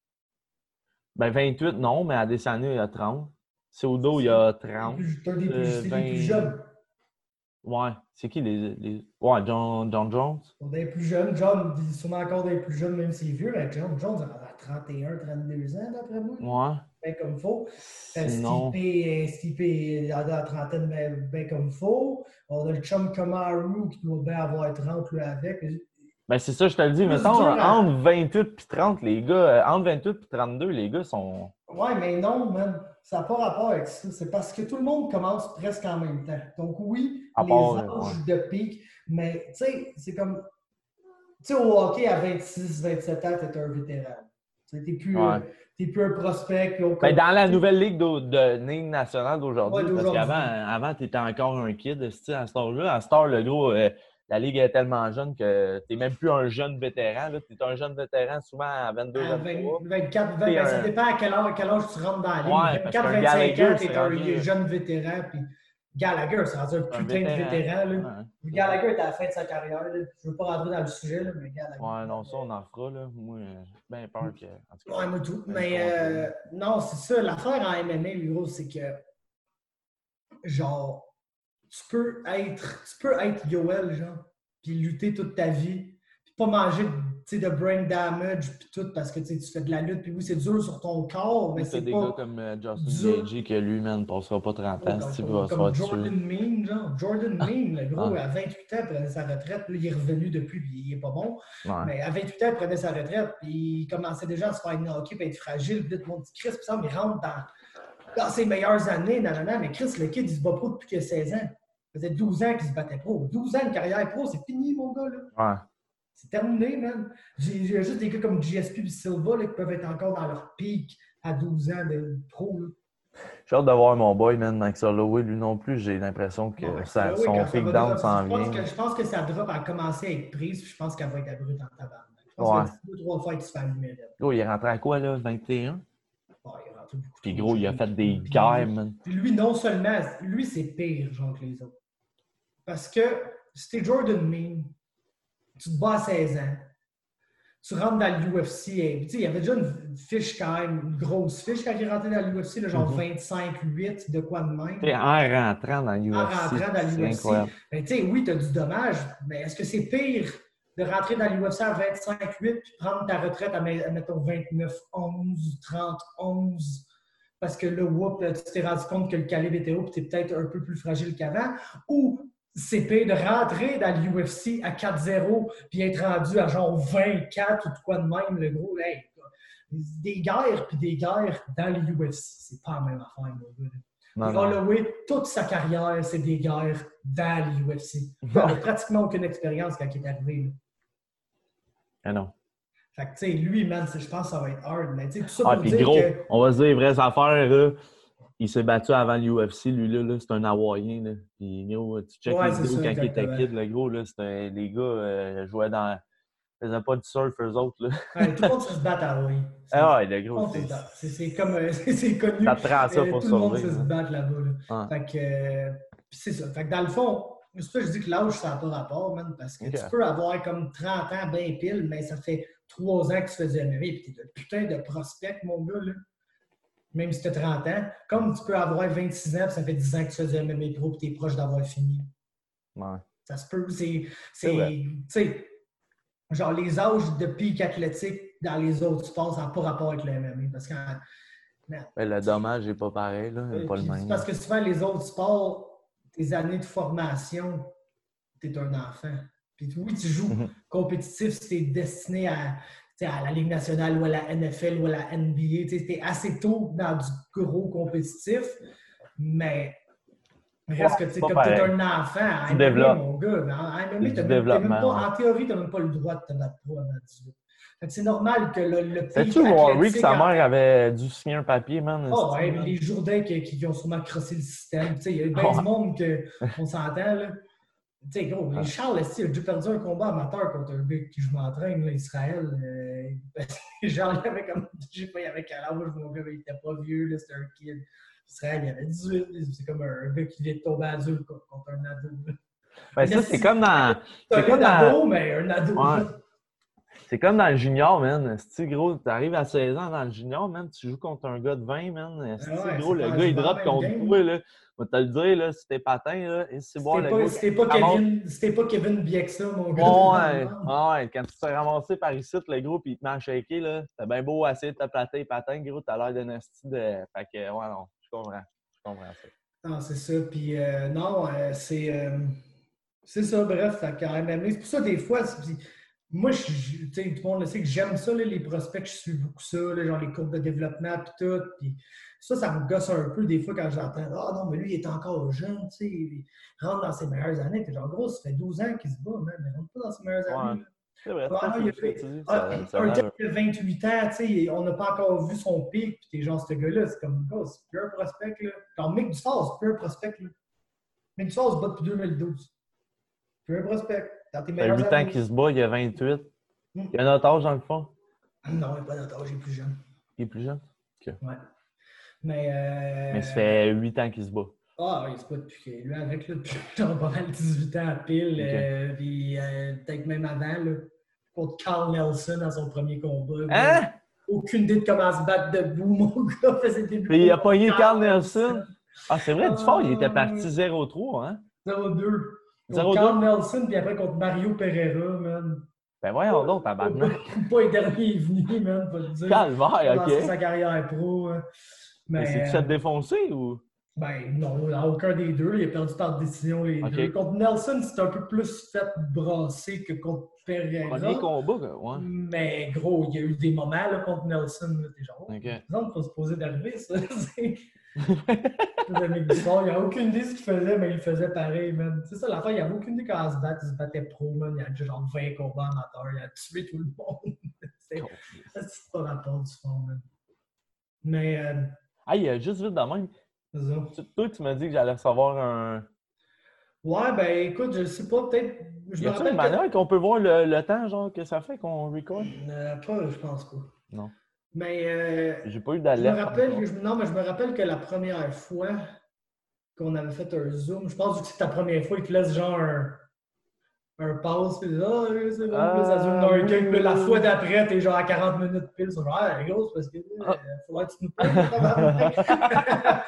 Ben, vingt-huit, non, mais à Adesanya, il y a trente. Seudo, il y a trente. C'est un des plus, Euh, c'est vingt... les plus jeunes. Ouais, c'est qui les, les... Ouais, John, John Jones? Ils sont des plus jeunes. John, il est sûrement encore des plus jeunes, même s'il est vieux. Mais John, Jones a trente et un, trente-deux ans, d'après moi. Ouais. Bien comme il faut. Sinon... Stipe, Stipe est dans la trentaine, bien ben comme il faut. On a le chum Kamaru qui doit bien avoir trente, lui, avec. Ben, c'est ça, je te le dis. Plus Mettons, dur à- entre vingt-huit et trente, les gars, euh, entre vingt-huit et trente-deux, les gars sont... Ouais, mais non, man. Ça n'a pas rapport avec ça. C'est parce que tout le monde commence presque en même temps. Donc, oui, À les part, âges de pic, mais tu sais, c'est comme. Tu sais, au hockey, à vingt-six, vingt-sept ans, t'es un vétéran. Tu n'es plus, Ouais. euh, t'es plus un prospect. Puis au- Ben, dans la nouvelle ligue d'au- de Ligue nationale d'aujourd'hui, Ouais, parce d'aujourd'hui. qu'avant, avant, tu étais encore un kid, esti, à cet âge-là. À cet âge, le gros, euh, la ligue est tellement jeune que tu n'es même plus un jeune vétéran. Tu es un jeune vétéran souvent à vingt-deux, À vingt-trois. vingt, vingt-quatre, vingt, T'es ben, ça un- dépend à quel âge, quel âge tu rentres dans la ligne. Ouais, parce vingt-quatre, qu'un vingt-cinq Gallagher, ans, c'est t'es un rendu- jeune vétéran. Puis Gallagher, c'est rendu un Un putain vétéran. de vétéran. Là. Ouais. Gallagher est à la fin de sa carrière. Là. Je ne veux pas rentrer dans le sujet, là, mais Gallagher. Ouais, non, ça, on en fera. Là. Moi, euh, j'ai bien peur que. En tout cas, Ouais, moi tout. ben, Mais je euh, non, c'est ça. L'affaire en M M A, gros, c'est que genre, tu peux être, tu peux être Yoel, genre, puis lutter toute ta vie, puis pas manger tu sais, de brain damage, puis tout, parce que tu sais, tu fais de la lutte, puis oui, c'est dur sur ton corps, mais Ou t'as c'est des pas. gars comme euh, Justin dur. Gagey que lui, man, ne passera pas trente ans Comme, si il comme, va se comme faire Jordan tuer. Mean, genre. Jordan Mean, le gros, Ah. à vingt-huit ans, il prenait sa retraite. Là, il est revenu depuis, puis il est pas bon. Ouais. Mais à vingt-huit ans, il prenait sa retraite, puis il commençait déjà à se faire knocker, puis à être fragile. Puis là, tout le monde dit Chris, puis ça, il rentre dans, dans ses meilleures années. Non, non, non, mais Chris, le kid, il se bat pro depuis que seize ans. Ça faisait douze ans qu'il se battait pro. douze ans de carrière pro, c'est fini, mon gars, là. Ouais. C'est terminé, man. J'ai j'ai juste des gars comme G S P et Silva là, qui peuvent être encore dans leur pic à douze ans de pro. Là. J'ai hâte de voir mon boy, man, Max Holloway. Lui non plus, j'ai l'impression que Ouais, ça, là, oui, son quand ça pick va down drop, s'en je pense vient. que- Je pense que sa drop a commencé à être prise, puis je pense qu'elle va être abrupte en tabac. Je pense Ouais. qu'il y a deux, trois fois qu'il se fait allumer. Là. Gros, il est rentré à quoi, là? vingt et un? Ouais, il est rentré beaucoup Puis trop gros, il a jeune. fait des Puis- guerres, man. Puis lui, non seulement, lui, c'est pire, genre, que les autres. Parce que si t'es Jordan Mean, tu te bats à seize ans, tu rentres dans l'U F C, et, tu sais, il y avait déjà une fiche quand même, une grosse fiche quand il est rentré dans l'U F C, là, genre Mm-hmm. vingt-cinq huit, de quoi de même. T'sais, en rentrant dans l'U F C, En rentrant dans c'est l'U F C. incroyable. Ben, tu sais, oui, tu as du dommage, mais est-ce que c'est pire de rentrer dans l'U F C à vingt-cinq huit puis prendre ta retraite à, mettons, vingt-neuf onze, trente onze? Parce que là, whoop, tu t'es rendu compte que le calibre était haut et tu es peut-être un peu plus fragile qu'avant. Ou c'est pire de rentrer dans l'U F C à quatre zéro puis être rendu à genre vingt-quatre ou de quoi de même, le gros. Hey, des guerres puis des guerres dans l'U F C, c'est pas la même affaire, mon gars. Non, Et non. Holloway, toute sa carrière, c'est des guerres dans l'U F C. Il n'avait pratiquement aucune expérience quand il est arrivé. Là. Ah non. Fait que, tu sais, lui, man, je pense que ça va être hard. Mais, tu sais, tout ça Ah, pour puis dire gros, que... on va se dire les vraies affaires, là. Il s'est battu avant l'U F C, lui, là, là c'est un Hawaïen, là. Puis, gros, tu checkes Ouais, les c'est vidéos ça, quand il était exactement. kid, le gros, là, c'était les gars euh, jouaient dans... Ils faisaient pas du surf, eux autres, là. Ouais, tout le monde se bat à Hawaii. Ah ouais, le Tout le gros, monde se c'est... bat. C'est c'est comme... euh, c'est c'est connu. Ça te prend ça Euh, pour tout le monde survivre, se hein. bat là-bas. Là. Ah. Fait que... euh, puis c'est ça. Fait que dans le fond, c'est pour ça que je dis que l'âge, ça n'a pas rapport, man, parce que Ok. tu peux avoir comme trente ans bien pile, mais ça fait trois ans que tu fais du M M A et tu es un putain de prospect, mon gars, là. Même si tu as trente ans. Comme tu peux avoir vingt-six ans et ça fait dix ans que tu fais du M M A pro et tu es proche d'avoir fini. Ouais. Ça se peut. C'est... C'est vrai. Tu sais, genre les âges de pic athlétique dans les autres sports, ça n'a pas rapport avec le M M A. Parce que... man, Mais le dommage n'est pas pareil, là. Il n'est euh, pas le puis même. parce que souvent, les autres sports, tes années de formation, tu es un enfant. Puis oui, tu joues Mhm. compétitif si tu es destiné à, tu sais, à la Ligue nationale ou à la N F L ou à la N B A. Tu es assez tôt dans du gros compétitif. Mais reste que, tu sais, pas comme tu es pareil. un enfant, à Tu M M A, développes. mon gars, mais en M M A, C'est t'as du même, t'as même développement, pas, ouais. en théorie, tu n'as même pas le droit de te battre pro avant dix-huit. Fait que c'est normal que le, le pic Sais-tu, Rory, que athlétique sa en- mère avait dû signer un papier, man? Oh, esti, ouais, mais man? les Jourdains qui, qui ont sûrement crossé le système. Tu sais, il y a bien Ouais. du monde qu'on s'entend, là. Tu sais, gros, Ouais. Charles, esti, il a déjà perdu un combat amateur contre un gars qui je m'entraîne, là, Israël. Euh, Charles, il avait comme, je sais pas, il avait quel âge, mon gars, il était pas vieux, là, c'était un kid. Israël, il avait dix-huit, c'est comme un gars qui vient de tomber adulte contre un ado. Là. Ben, Un ça, esti- c'est comme dans. C'est C'est un comme gars dans. d'ado, mais un ado. Ouais. C'est comme dans le junior, man. Esti, gros, t'arrives à seize ans dans le junior, man, tu joues contre un gars de vingt, man. Esti, Ah ouais, gros, c'est le pas- gars, c'est il pas la drop même contre game. toi, là. On va te le dire, là, si t'es patin, là, et c'est bon, C'était le pas, gars, c'était quand pas, il ramasse- Kevin, c'était pas Kevin Bieksa, mon gars. Ouais, ouais, ouais, quand tu te fais ramasser par ici, le gros, puis il te met à shaker, là, t'as bien beau essayer de te plater les patins, gros, t'as l'air d'un esti de. Fait que, ouais, non, je comprends. Je comprends ça. Non, c'est ça. Puis, euh, non, euh, c'est. Euh, c'est ça, bref, fait qu'en M M A, c'est pour ça, des fois, c'est- moi, je, je- tu sais, tout le monde le sait que j'aime ça, là, les prospects, je suis beaucoup ça, là, genre les courbes de développement, puis tout. Puis ça, ça me gosse un peu des fois quand j'entends ah non, mais lui, il est encore jeune, tu sais, il rentre dans ses meilleures années. Puis genre, gros, ça fait douze ans qu'il se bat, man, il rentre pas dans ses meilleures Ouais. années. Là. C'est vrai, Ah, c'est pas il y fou a- ce que tu dis. ah, Ça, ça un a gars l'air- qui a vingt-huit ans, tu sais, on n'a pas encore vu son pic, puis t'es genre, ce gars-là, c'est comme, gars, c'est plus un prospect, là. Genre, Mick Dufort, c'est plus un prospect, là. Mick Dufort se bat depuis deux mille douze. C'est plus un prospect. Dans tes Ça fait meilleures huit ans années. qu'il se bat, il a vingt-huit. Hmm. Il a notre âge dans le fond. Non, il n'est pas notre âge, il est plus jeune. Il est plus jeune. Okay. Ouais. Mais. Euh... Mais ça fait huit ans qu'il se bat. Ah, il se bat depuis que lui, avec, là, depuis genre pas mal dix-huit ans à pile. Okay. Euh, puis euh, peut-être même avant, là, contre Carl Nelson dans son premier combat. Hein? Mais aucune idée de comment se battre debout, mon gars faisait des Puis il a pogné Carl Nelson. Ah, c'est vrai, du fond, il était Ah, parti zéro trois, hein? zéro deux. zéro Contre Carl deux? Nelson, puis après contre Mario Pereira, man. Ben voyons donc, tabarnak. Pas les derniers venus, man, pas te dire. Calvaire, Dans sa ok. carrière pro. hein. Mais Mais, c'est-tu euh, fait défoncer ou? ben non, dans aucun des deux. Il a perdu par décision les Ok. deux. Contre Nelson, c'est un peu plus fait brasser que contre Pereira. Premier combat, quoi. Ouais. Mais gros, il y a eu des moments là, contre Nelson. Là, t'es genre, Ok. il faut se poser d'arriver, ça. C'est- Le mec du sport, il n'a aucune idée de ce qu'il faisait, mais il le faisait pareil, man. C'est ça l'affaire, il n'avait aucune idée quand il se battait. Il se battait pro, man. Il a déjà genre vingt combats amateurs. Il a tué tout le monde. C'est c'est pas rapport du fond, man. Mais, euh, Ah, il a juste vite de même. c'est ça. Tu- Toi, tu m'as dit que j'allais recevoir un. Ouais, ben écoute, je sais pas, peut-être. Je Y me a-t-il rappelle. une que- manière qu'on peut voir le, le temps, genre, que ça fait qu'on record? Euh, pas, je pense pas. Non. Mais euh, J'ai pas eu je me d'alerte. rappelle, encore. je- non, mais je me rappelle que la première fois qu'on avait fait un Zoom, je pense que c'est ta première fois, ils te laissent genre un, un pause, puis ah, oui, c'est bon, Ah, puis ça zoome dans un oui, cake, puis la oui, fois oui. d'après, t'es genre à quarante minutes pile, c'est genre, ah, gros, c'est parce que là, Ah. euh, faudrait que tu nous payes. tabarnak.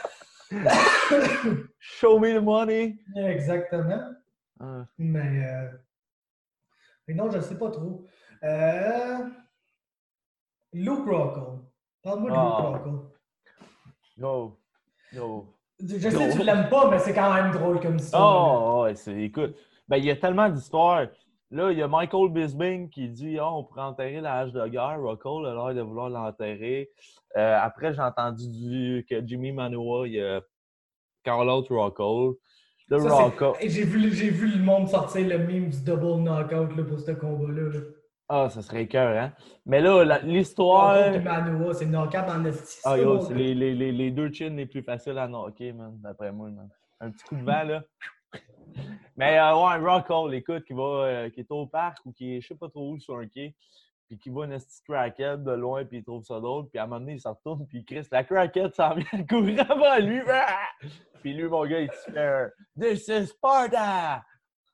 Show me the money! Exactement. Ah. Mais, euh, mais non, je ne sais pas trop. Euh, Luke Rockhold. Parle-moi de Ah. Luke Rockhold. Go! Go! Je sais que tu l'aimes pas, mais c'est quand même drôle comme histoire. Oh, ouais, c'est, écoute, ben, il y a tellement d'histoires. Là, il y a Michael Bisping qui dit oh, on pourrait enterrer la hache de guerre. Rockhold a l'air de vouloir l'enterrer. Euh, après, j'ai entendu du, que Jimmy Manoa, il y a Carlos Rockhold. Là, Ça, Rockhold. c'est- J'ai vu, j'ai vu le monde sortir le meme du double knockout là, pour ce combat-là. Là. Ah, ça serait cœur, hein? Mais là, la- l'histoire. Rockhold et Manoa, c'est knockout en esti. Ah, ça, yo, mon c'est gars. les, les, les, les deux chins les plus faciles à knocker, man, d'après moi, man. Un petit coup de vent, là. Mais euh, ouais, Rockhold, écoute, qui va, euh, qui est au parc ou qui est, je sais pas trop où, sur un quai, puis qui voit une petite crackhead de loin, puis il trouve ça drôle, puis à un moment donné, il se retourne, puis il crie, la crackhead s'en vient courir avant lui. Puis lui, mon gars, il se fait un This is Sparta!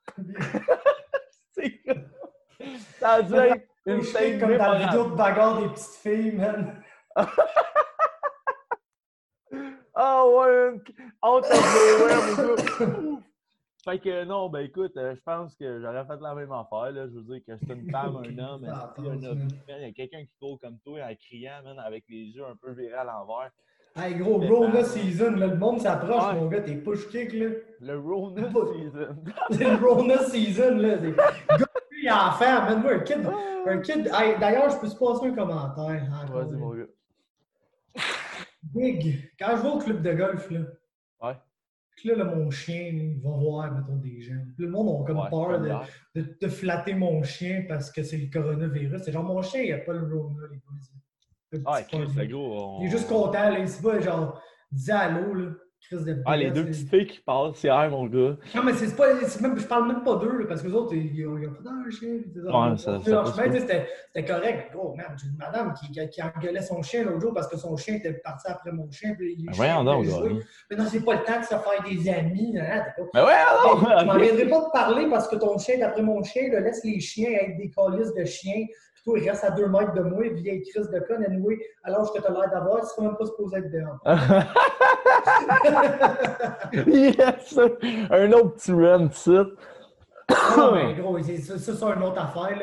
C'est ça a dû être une Je fais scène comme dans la mémorable. vidéo de bagarre des petites filles, man. Ah ouais, out of nowhere, mon gars. Fait que non, ben écoute, euh, je pense que j'aurais fait la même affaire. Là. Je veux dire que c'est une femme, un homme, Ah, un homme, man. il y a quelqu'un qui court comme toi en criant, man, avec les yeux un peu virés à l'envers. Hey gros, C'est Rona mal, Season, là, le monde s'approche, Ouais. mon gars, t'es push kick, là. Le Rona Pas- season. C'est le Rona Season, là. C'est... Gars, lui, enfant, amène-moi un kid. Un kid. Hey, d'ailleurs, je peux se passer un commentaire. Encore, Vas-y, là. mon gars. Big, quand je vais au club de golf, là, Ouais. Puis là, là, mon chien, il va voir, mettons, des gens. Puis le monde a comme Ouais, peur comme de, hier. de, de flatter mon chien parce que c'est le coronavirus. C'est genre, mon chien, il a pas le Rona, les gars. Le Ah, petit Chris, pognon. le gros. Il est juste On... content, là. C'est pas genre, dis allô, là. Chris de Ah, les B S. deux là. petites filles qui passent, c'est hier, mon gars. Non, mais c'est pas. c'est Même, je parle même pas d'eux, là, parce que les autres, ils, ils ont ils ont fait un chien. Puis, on Ouais, on ça, tenait ça leur peut se chemin, tu sais, faire. c'était c'était correct. Gros, merde, j'ai une madame qui, qui, qui engueulait son chien l'autre jour parce que son chien était parti après mon chien. Puis les Ben, chiens voyons donc, voulaient jouer. gars. Mais non, c'est pas le temps de se faire des amis. Là, là, t'es pas- Ben, voyons Hey, donc! je m'en Ok. viendrai pas de parler parce que ton chien est après mon chien. Là, laisse les chiens être des colisses de chiens. Puis toi, il reste à deux mètres de moi. Puis vieille crise de conne, anyway, alors que t'as l'air d'avoir, tu serais même pas supposé être dehors. Yes! Un autre petit run site. Non, mais gros, c'est- ça, ça, c'est une autre affaire. Là.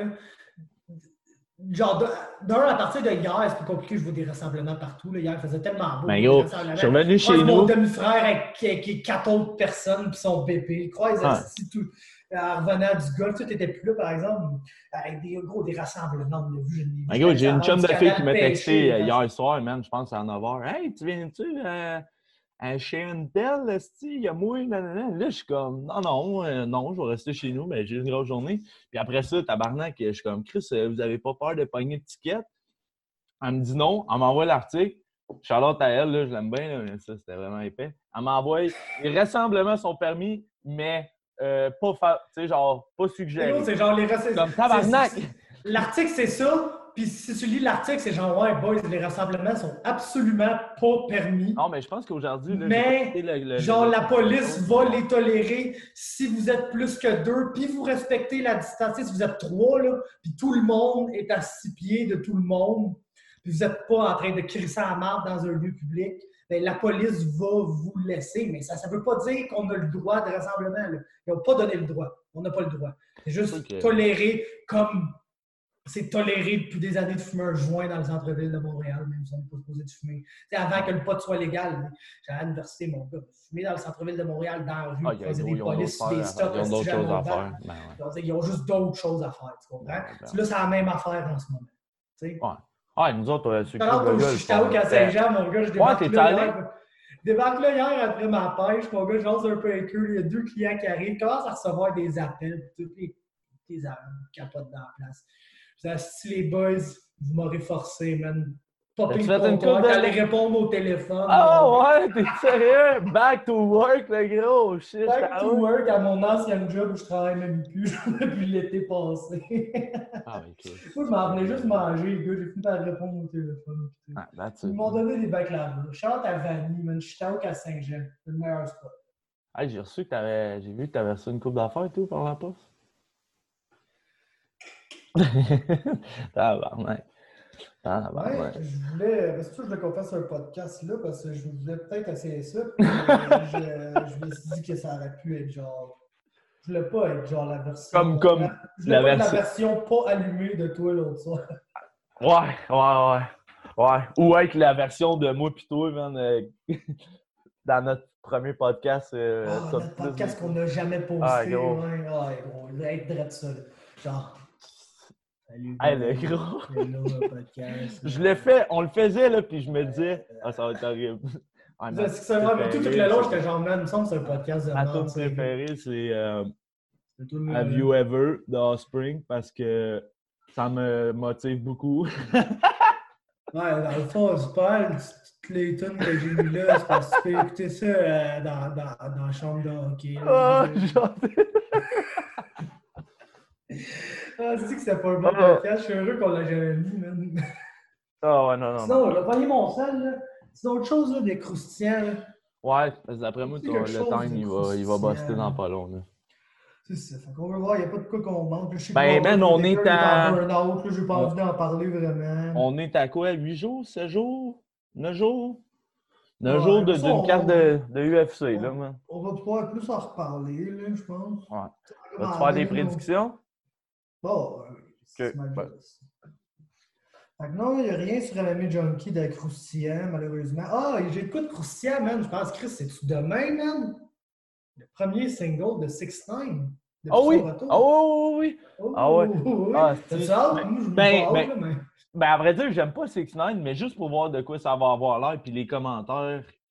Genre, de- d'un, à partir de hier, c'est plus compliqué, je vois des rassemblements partout. Là. Hier, il faisait tellement beau. Ben, des gros, rassemblements. je suis revenu Je chez croise mon nous. demi-frère avec, avec quatre autres personnes puis son bébé. Je croise Ouais. asti, tout. En revenant du golf, tu n'étais plus là, par exemple, avec des gros des rassemblements. On a vu, je n'ai vu. Ben, gros, j'ai une chum de du fille canal qui m'a pêché, texté euh, là. hier soir, man, je pense à neuf heures. Hey, tu viens-tu euh, à chez une telle, esti, il y a moi, nanana. Là, je suis comme, non, non, euh, non, je vais rester chez nous, mais j'ai une grosse journée. Puis après ça, tabarnak, je suis comme, Chris, euh, vous avez pas peur de pogner de tickets? Elle me dit non, elle m'envoie l'article. Charlotte à elle, là, je l'aime bien, là, mais ça, c'était vraiment épais. Elle m'envoie, les rassemblements sont permis, mais euh, pas, fa- tu sais, genre, pas C'est suggérés. gros, c'est genre les rassemblements. Comme tabarnak! L'article, c'est ça. Puis si tu lis l'article, c'est genre, ouais, boys, les rassemblements sont absolument pas permis. Non, mais je pense qu'aujourd'hui, là, Mais, j'ai pas écouté le- le- genre, le- la le- police le- va les tolérer si vous êtes plus que deux, puis vous respectez la distance. Tu sais, si vous êtes trois, là, puis tout le monde est à six pieds de tout le monde, puis vous n'êtes pas en train de crisser à la marde dans un lieu public, bien, la police va vous laisser. Mais ça ne veut pas dire qu'on a le droit de rassemblement. Là. Ils n'ont pas donné le droit. On n'a pas le droit. C'est juste Ok. toléré comme c'est toléré depuis des années de fumer un joint dans le centre-ville de Montréal, même si on n'est pas supposé de fumer. T'sais, avant que le pot soit légal, j'allais à l'université, mon gars, fumer dans le centre-ville de Montréal, dans la rue, Ah, il y a croiser gros, des ils ont d'autres polices, des affaires à stops, faire. Ils ont d'autres choses à faire. esti, Ben, ouais. Ils ont, ils ont juste d'autres choses à faire, tu comprends? Ben, ben. Là, c'est la même affaire en ce moment. T'sais. Ouais. Ah, nous autres, euh, ceux qui Alors, jouent comme au je golf, suis à on- à Saint-Jean, mon gars, je débarque t'es là allé? hier. Je débarque là hier après ma pêche, mon gars, je lance un peu avec eux. Il y a deux clients qui arrivent, commencent à recevoir des appels, puis toutes les, les amis capotent dans la place. Je dis, si les boys, vous m'aurez forcé, man. Popper T'as-tu le fait une comptoir, coupe de- t'allais répondre au téléphone. Ah ouais, t'es sérieux? Back to work, le gros. Shit, Back j'étais to out. work à mon ancien job où je travaille même plus depuis l'été passé. Ah, ok. Moi, je m'en venais juste manger, les gars. J'ai fini par répondre au téléphone. Ah, that's Ils it. m'ont donné des bacs là-bas. Je chante à Vanille, man. Je suis à Saint-Jean. C'est le meilleur spot. Hey, j'ai reçu que t'avais. J'ai vu que t'avais reçu une coupe d'affaires, tout, par la poste. Tabarnak. Ouais, Tabarnak. je voulais. C'est sûr que je voulais qu'on fasse un podcast là parce que je voulais peut-être essayer ça. Puis, euh, je, je me suis dit que ça aurait pu être genre. Je voulais pas être genre la version. Comme- comme la, je voulais la pas être version- la version pas allumée de toi l'autre soir. Ouais, ouais, ouais. Ouais. Ou avec la version de moi pis toi, man, euh, dans notre premier podcast. Euh, Ah, top notre plus podcast de- qu'on n'a jamais posté. Ah, gros. Ouais, ouais, on devrait être direct ça. Là. Genre. Salut. Hey, gars. le gros. Hello, un podcast. Je l'ai fait, on le faisait, là, puis je me disais, ah, ça va être horrible. Ah, ma C'est ça, ouais, mais tout, tout le long, j'étais genre, man, il me semble que c'est un podcast de Ma merde, tune ça. préférée, c'est euh, C'est tout le- Have You Ever de Offspring parce que ça me motive beaucoup. Ouais, dans le fond, c'est pas mal, toutes les tunes que j'ai mis là, c'est parce que tu peux écouter ça euh, dans, dans, dans la chambre de hockey. Ah, là. genre... Ah, tu dis que c'était pas un bon Ah. podcast, je suis heureux qu'on l'a jamais mis, man. Ah ouais, non, non, non. Sinon, je vais pogner mon sel, là. C'est autre chose, là, des croustillants, là. Ouais, parce que d'après moi, C'est toi, quelque le chose time, de il va, il va croustillant. buster dans pas long. Là. C'est ça. Fait qu'on va voir, il n'y a pas de quoi qu'on manque. Je sais que Ben, Robert man, on Whittaker est à- en burn-out, là, j'ai pas on- envie d'en parler vraiment. On est à quoi? huit jours? sept jours? neuf jours? neuf Ouais, jours de- ça, d'une on- carte de, de U F C, là, man. On va pouvoir plus en reparler, là, je pense. Ouais. Comment Vas-tu faire des donner nos- prédictions? Bon, euh, c'est Ok, ma ben. job, ça. Fait que non, il n'y a rien sur M M A Junkie de croustillant, malheureusement. Ah, j'ai de quoi de croustillant, man? Je pense, Chris, c'est-tu demain, man? Le premier single de six ix neuf. Ah oui! Ah oui, oui, oui! Oh, Ah ouais. oui. Ah, T'as c'est- ça? ben- Moi, je me ben- pas ben- hâte, là, mais... Ben, à vrai dire, j'aime pas six ix neuf, mais juste pour voir de quoi ça va avoir l'air, puis les commentaires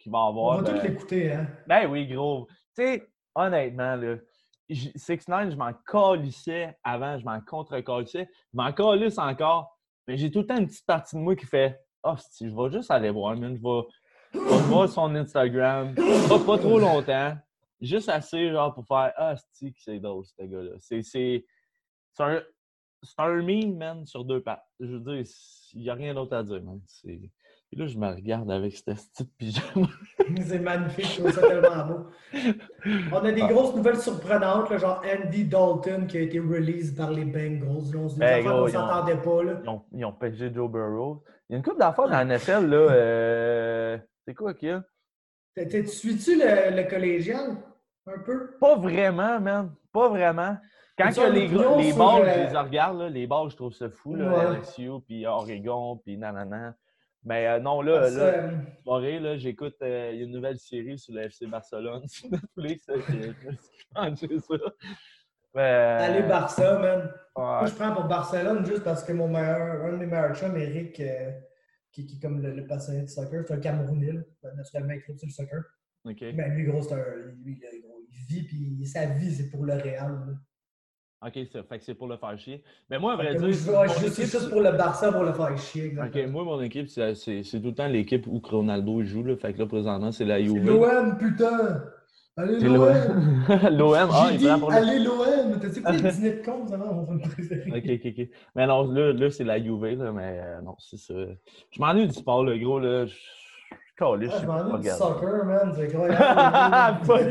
qu'il va On avoir. va Ben, tous l'écouter, hein? Ben oui, gros. Tu sais, honnêtement, là, six neuf, je m'en calissais avant, je m'en contre-calissais. Je m'en calisse encore. Mais j'ai tout le temps une petite partie de moi qui fait ah, oh, je vais juste aller voir, man. Je vais, je vais voir son Instagram. Pas, pas trop longtemps. Juste assez, genre, pour faire ah, c'est que c'est drôle, ce gars-là. C'est, c'est, c'est un. C'est un meme, man, sur deux pattes. Je veux dire, il n'y a rien d'autre à dire, man. C'est... Et là, je me regarde avec cette petite pyjama. C'est magnifique, je trouve ça tellement beau. On a des Ah. grosses nouvelles surprenantes, là, genre Andy Dalton qui a été release par les Bengals. Là, on se dit des Ben, affaires gros, qu'on ils ont, s'attendait pas. Là. ils, ont, ils ont pêché Joe Burrow. Il y a une couple d'affaires dans la N F L, là. Euh... C'est quoi qu'il y a? T'es- t'es- Tu suis-tu le, le collégial? Un peu? Pas vraiment, man. Pas vraiment. Quand As-tu que une les, gros- opinion les sur, balles, euh, je les regarde, là, les balles, je trouve ça fou, là, Ouais. L S U, puis Oregon, puis nanana. Mais euh, non, là, Parce, là, euh, soirée, là, j'écoute euh, il y a une nouvelle série sur le F C Barcelone sur Netflix. Là, que je me suis mangé ça. Mais, Allez euh, Barça, man. Moi, ouais. je prends pour Barcelone juste parce que mon meilleur, un de mes meilleurs chums, Eric, euh, qui, qui est comme le, le passionné de soccer, c'est un Camerounais, là. Naturellement, il trouve sur le soccer. OK. Mais lui, gros, c'est un. Lui, là, gros, il vit, puis sa vie, c'est pour le Real. Là. OK, ça fait que c'est pour le faire chier. Mais moi, à vrai Fait que dire, moi, je veux- ouais, mon je suis équipe, juste pour le Barça pour le faire chier. OK, Exactement. moi, mon équipe, c'est, c'est, c'est tout le temps l'équipe où Ronaldo il joue. Là. Fait que là, présentement, c'est la C'est Juve. l'O M, putain! Allez, C'est l'O M! l'O M. L'O M, ah, J'ai il dit, prend pour le... allez, l'O M! T'as-tu écouté le dîner de cons avant? On va me préférer. OK, OK, OK. Mais non, là, là c'est la Juve, là, mais euh, non, c'est ça. Je m'ennuie du sport, le gros, là. Je je calais, je Ah, sais je pas m'ennuie du regarder. soccer, man. C'est incroyable. Fuck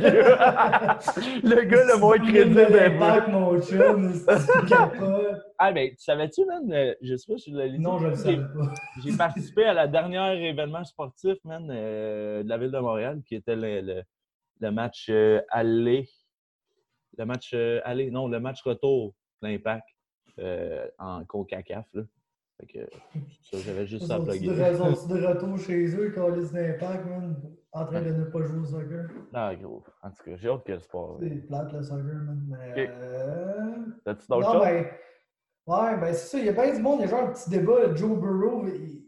you! Le gars le moins crédible L'impact, ever. mon chum, c'est capote. Ah, ben, tu savais-tu, man? euh, Je sais pas si je l'ai dit. Non, je le J'ai- savais pas. J'ai participé à la dernière événement sportif, man, euh, de la ville de Montréal, qui était le, le, le match euh, aller. Le match euh, aller, non, le match retour de l'Impact euh, en CONCACAF, là. Fait que ça, j'avais juste ça à Sont-ils plugger. de, sont de retour chez eux, quand les d'impact, man? En train de ne pas jouer au soccer. Ah, gros. En tout cas, j'ai hâte que le sport. C'est plate, le soccer, man. Mais, Ok. euh... T'as-tu d'autres Non, choses? ben. Ouais, ben c'est ça. Il y a bien du monde. Il y a genre un petit débat. Là, Joe Burrow, il-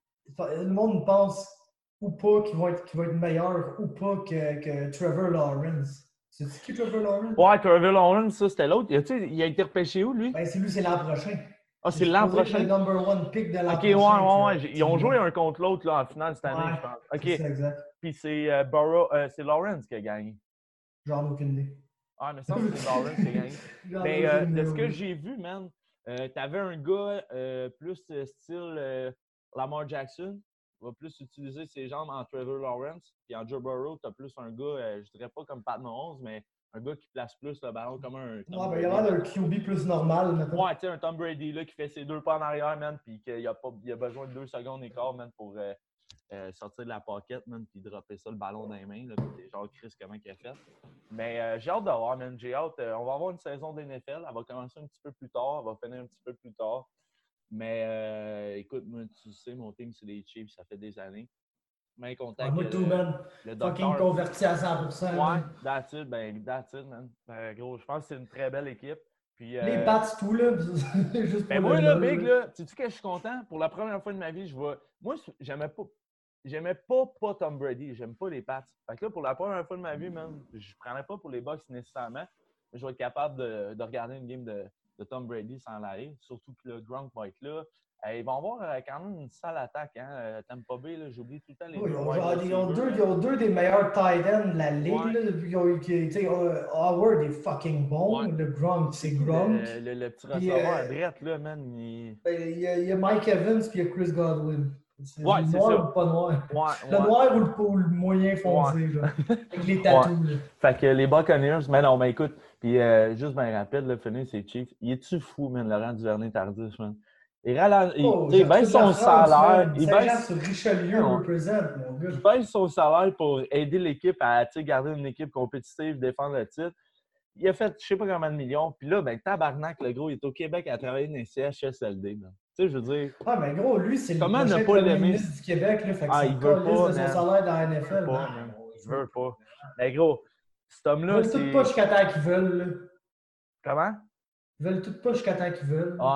le monde pense ou pas qu'il va être, qu'il va être meilleur ou pas que, que Trevor Lawrence. C'est qui Trevor Lawrence? Ouais, Trevor Lawrence, ça, c'était l'autre. Il a, il a été repêché où, lui? Ben, c'est lui, c'est l'an prochain. Ah, c'est l'an supposé être prochain? le number one pick de l'an Ok, ouais, prochain. ouais, ouais. tu- Ils ont tu- joué un contre l'autre là, en finale cette année, Ouais, je pense. c'est Ok. ça, exact. Puis c'est euh, Burrow, euh, c'est Lawrence qui a gagné. J'en ai aucune idée. Ah, mais ça, c'est Lawrence qui a gagné. J'en ai Mais euh, aucune de idée, ce que ouais. j'ai vu, man, euh, t'avais un gars euh, plus euh, style euh, Lamar Jackson, va plus utiliser ses jambes en Trevor Lawrence. Puis en Joe Burrow, t'as plus un gars, euh, je dirais pas comme Pat Mahomes, mais un gars qui place plus le ballon comme un Tom Ouais, ben, Brady. il y a l'air d'un Q B plus normal, maintenant. Ouais, tu sais, un Tom Brady là, qui fait ses deux pas en arrière, man, puis qu'il a, pas, il a besoin de deux secondes et quart, man, pour euh, euh, sortir de la pocket, man, puis dropper ça, le ballon dans les mains. Là, puis genre, Chris, comment il a fait. Mais euh, j'ai hâte de voir, man. J'ai hâte. Euh, on va avoir une saison d'N F L. Elle va commencer un petit peu plus tard. Elle va finir un petit peu plus tard. Mais euh, écoute, moi, tu sais, mon team, c'est les Chiefs. Ça fait des années. Mais content Ouais, moi, que tout, le, man. le Fucking docteur... converti à cent pour cent. Ouais, man. that's it, ben, that's it, man. Ben, gros, je pense que c'est une très belle équipe. Puis, Les euh, Pats, tout, là. Juste ben pour moi, le là, lol, Big, là. là, sais-tu que je suis content? Pour la première fois de ma vie, je vois. Moi, j'aimais pas. J'aimais pas, pas Tom Brady. J'aime pas les Pats. Fait que là, pour la première fois de ma vie, man, je prenais pas pour les Bucks nécessairement. Mais je vais être capable de, de regarder une game de, de Tom Brady sans l'arrêt. Surtout que le Gronk va être là. Euh, ils vont avoir euh, quand même une sale attaque. Hein? Euh, Tampa Bay, là, j'oublie tout le temps les Oh, deux ils, ont, wide genre, ils, ont receivers, deux, là. ils ont deux des meilleurs tight ends de la ligue. Ouais. Là, ils ont, qui- tu sais, euh, Howard est fucking bon. Ouais. Le Gronk, c'est Gronk. Le, le, le petit Puis, receveur euh, à droite, là, man. Il... Il y, a, il y a Mike Evans puis il y a Chris Godwin. C'est Ouais, c'est noir ça. ou pas noir? Ouais, Le ouais. noir ou le, ou le moyen foncé, Ouais. genre. Avec les tatous, là. Fait que les Buccaneers, mais non, mais écoute, puis euh, juste bien rapide, là, finir, c'est Chiefs. Il est-tu fou, man, Laurent Duvernay-Tardif, man? Il, ralent... il, Oh, il baisse son salaire. Il Saint-Jean baisse... sur Richelieu Non. représente, mon gars. il baisse son salaire pour aider l'équipe à garder une équipe compétitive, défendre le titre. Il a fait je sais pas combien de millions. Puis là, ben tabarnak, le gros, il est au Québec à travailler dans les C H S L D. Man. Tu sais, je veux dire. Ah, mais gros, lui, c'est le Comment prochain ne pas premier l'aimer? ministre du Québec, là. Fait que Ah, ça il veut calisse pas, de son man. salaire dans la N F Il veut L. pas, Ah, man. bon, Il veut pas. Mais gros, cet homme-là, Ils veulent tout pas c'est. jusqu'à temps qu'ils veulent, là. Comment? Ils veulent tout pas jusqu'à temps qu'ils veulent. Ouais.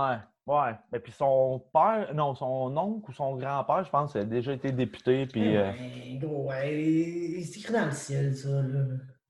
Ouais. Et puis son père, non, son oncle ou son grand-père, je pense, a déjà été député. Puis, euh, Ouais, gros, ouais, c'est écrit dans le ciel, ça, là.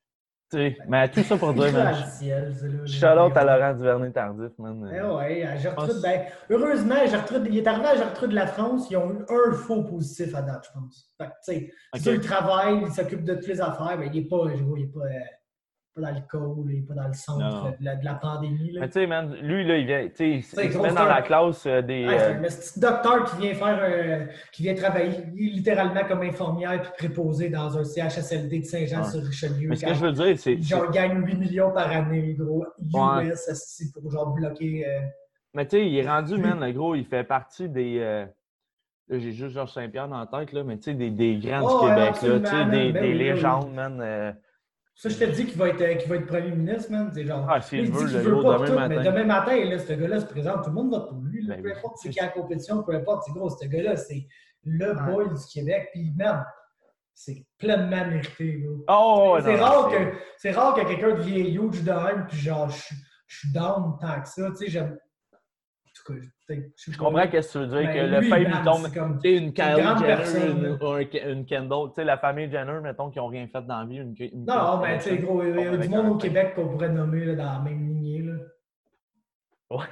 tu sais, mais tout ça pour C'est dire, écrit man, dans le ciel, ça, là. shout Les out à voyons. Laurent Duvernay-Tardif, man. Eh Euh, ouais, à je Gertrude, pense. ben, heureusement, Gertrude, il est arrivé à Gertrude de la France, ils ont eu un faux positif à date, je pense. Fait que, tu sais, c'est sûr, il OK. travaille, il s'occupe de toutes les affaires, mais il n'est pas, je vois, il est pas, euh, pas dans le call, il n'est pas dans le Non, centre non. de la, de la pandémie, là. Mais tu sais, man, lui, là, il vient, tu sais, il, s- Tu sais, il se gros, met c'est dans la un, classe euh, des. ouais, c'est euh, un petit docteur qui vient faire, euh, qui vient travailler littéralement comme infirmière puis préposé dans un C H S L D de ouais. Saint-Jean-sur-Richelieu. Mais ce que je veux dire, c'est. Il c'est- genre gagne huit millions par année, gros, Ouais. U S, esti, pour genre bloquer. euh, Mais tu sais, il est rendu, man, Lui. le gros, il fait partie des. euh, Là, j'ai juste Georges Saint-Pierre dans la tête, là, mais tu sais, des, des grands du Oh, ouais, Québec, là, tu sais, absolument, man. des, Ben des oui, ben oui. légendes, man. euh, Ça, je te dis qu'il va être, euh, qu'il va être premier ministre, man. C'est genre, Ah, là, s'il il dit veut, qu'il le veut gros, pas pour demain tout, mais matin. demain matin, là, ce gars-là se présente, tout le monde vote pour lui. Là, Ben peu oui. importe c'est C'est qui est en compétition, peu importe, c'est gros, ce gars-là, c'est le Ouais. boy du Québec. Puis, man, c'est pleinement mérité, gros. Oh, ouais, C'est non, non, rare c'est. que c'est rare que quelqu'un devienne huge de même, puis genre, je suis- je suis down tant que ça. Tu sais, j'aime. En tout cas, peut-être, je sais Je pas, comprends là. ce que tu veux dire, que Mais le lui, fame, il man, tombe. c'est comme. Tu sais, une C'est une Kylie grande Jenner personne, une, là. ou un- une Kendall, tu sais, la famille Jenner, mettons, qui n'ont rien fait dans la vie, une, une Non, Kim non, mais tu sais, Kardashian, gros, il y tombe a du avec monde un au fame. Québec qu'on pourrait nommer là, dans la même lignée, là. Ouais.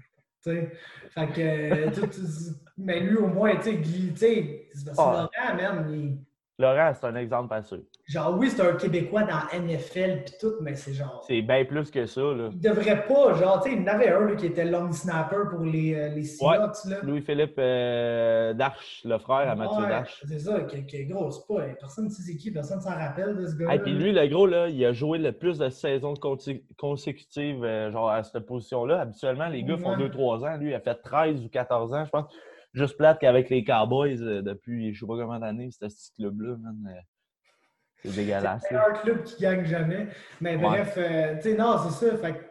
Tu sais. Fait que, euh, tout- tout- mais lui, au moins, tu sais, Guy, tu sais, c'est parce que Ah, Laurent, man, il- Laurent, c'est un exemple passé. genre, oui, c'est un Québécois dans N F L pis tout, mais c'est genre. C'est bien plus que ça, là. Il devrait pas, genre, tu sais, il y en avait un là, qui était long snapper pour les, euh, les Ouais. Seahawks, là. Louis-Philippe euh, Darche, le frère à Mathieu Ouais, Darche. c'est ça, que, que gros, c'est pas. Personne ne sait c'est qui, personne ne s'en rappelle de ce Et gars-là. puis là. lui, le gros, là, il a joué le plus de saisons conti- consécutives euh, genre à cette position-là. Habituellement, les gars font Ouais. deux trois ans. Lui, il a fait treize ou quatorze ans, je pense. Juste plate qu'avec les Cowboys, euh, depuis je sais pas combien d'années, c'était ce club-là, man. euh, c'est C'est dégueulasse. le Là. meilleur club qui gagne jamais. Mais Ouais. bref, euh, tu sais, non, c'est ça. Fait que, tu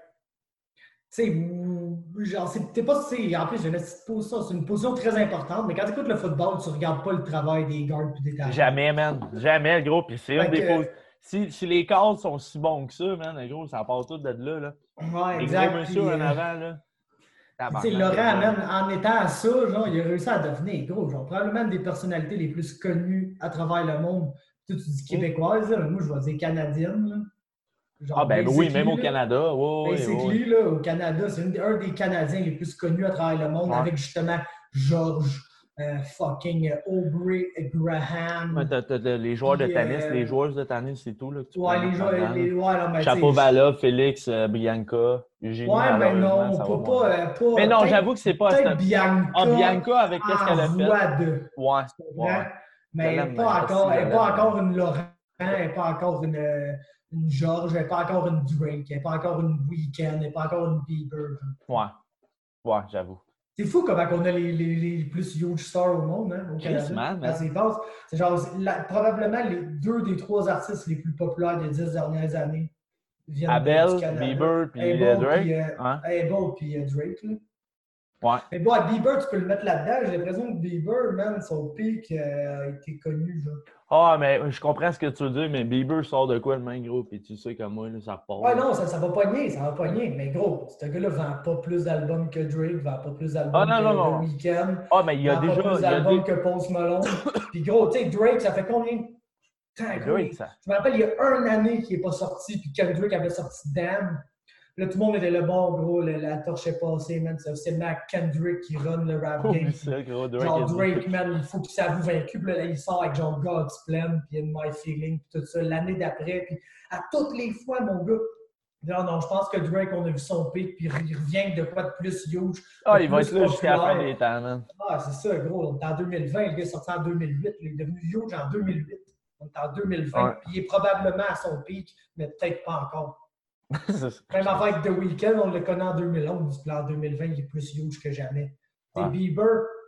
sais, ou- genre, c'est- t'es pas, tu sais, en plus, j'ai une petite position, c'est une position très importante, mais quand tu écoutes le football, tu regardes pas le travail des guards et des tackles. Jamais, man. Jamais, le gros. Puis c'est Fait une des que- pos- Si, si les cadres sont si bons que ça, man, le gros, ça part tout de là. là. Ouais, Les exact. gros messieurs puis, en euh, avant, là. Tu sais, Tabarnak, Laurent, il y a- même en étant à ça, genre, il a réussi à devenir gros, genre, probablement une des personnalités les plus connues à travers le monde. Tu, tu dis québécoise, là, moi je vais dire canadienne. Là. Genre, Ah, ben oui, basically, même au là, Canada. Oui, oui, basically, oui. là, au Canada, c'est une- un des Canadiens les plus connus à travers le monde, Ouais. avec justement Georges, euh, fucking Aubrey Graham. Ouais, t'as- t'as- t'as les joueurs de Puis, tennis, euh, les joueuses de tennis, c'est tout là, que tu Ouais, peux les mettre joueurs. là-dedans, Les, là. ouais, non, mais tu sais, Chapeau Félix, euh, Bianca, Eugénie, ouais, mais malheureusement, non, ça pas, va moins pas, bien. euh, pas. Mais non, peut-être- j'avoue que c'est pas à Peut-être cette- Bianca. Ah, Bianca, avec qu'est-ce qu'elle a en fait? voie de. Ouais, Tu comprends? ouais. Mais Je elle l'aime, n'est pas, euh, encore, si, je elle est pas l'aime, encore euh. une Laurent, elle n'est pas encore une, euh, une George, elle n'est pas encore une Drake, elle n'est pas encore une Weeknd, elle n'est pas encore une Bieber. Ouais, ouais, j'avoue. C'est fou comment on a les, les, les plus huge stars au monde, hein, au Chris, Canada. man, Quand man. c'est passe, c'est genre la- probablement les deux des trois artistes les plus populaires des dix dernières années viennent de- Abel, du Canada. Bieber, puis Abel, euh, Drake. puis, euh, Hein? Abel, puis euh, Drake. Là. Ouais. Mais bon, à Bieber, tu peux le mettre là-dedans. J'ai l'impression que Bieber, man, son pic euh, a été connu. Genre. Ah, mais je comprends ce que tu veux dire, mais Bieber sort de quoi le main, gros? Puis tu sais comme moi, là, ça repart. Ouais, non, ça, ça va pogner, ça va pogner. Mais gros, ce gars-là vend pas plus d'albums que Drake, vend pas plus d'albums Ah, non, que non, non. The Weeknd. Ah, mais il y a vend déjà. pas plus il y a d'albums des- que Post Malone. Puis gros, tu sais, Drake, ça fait combien de temps, gros? Drake, ça. Je me rappelle, il y a un année qui n'est pas sorti, puis Kendrick avait sorti Damn. Là, tout le monde était le bon, gros, le- la torche est passée, man. C'est officiellement Kendrick qui run le rap game. Oublie ça, gros. Drake, Genre est- Drake, man, il faut qu'il s'avoue vaincu. Puis là, il sort avec genre God's Plan, puis In My Feeling, puis tout ça, l'année d'après. Puis à toutes les fois, mon gars, non, non, je pense que Drake, on a vu son pic, puis il revient avec de quoi de plus huge. Ah, de il va plus être là jusqu'à la fin populaire. des temps, man. Ah, c'est ça, gros. On est en deux mille vingt, le gars est sorti en deux mille huit. Il est devenu huge en deux mille huit. On est en deux mille vingt, Ouais. puis il est probablement à son pic, mais peut-être pas encore. C'est ça. Même affaire avec The Weeknd, on le connaît en deux mille onze, puis en deux mille vingt, il est plus huge que jamais. C'est Ouais. Bieber.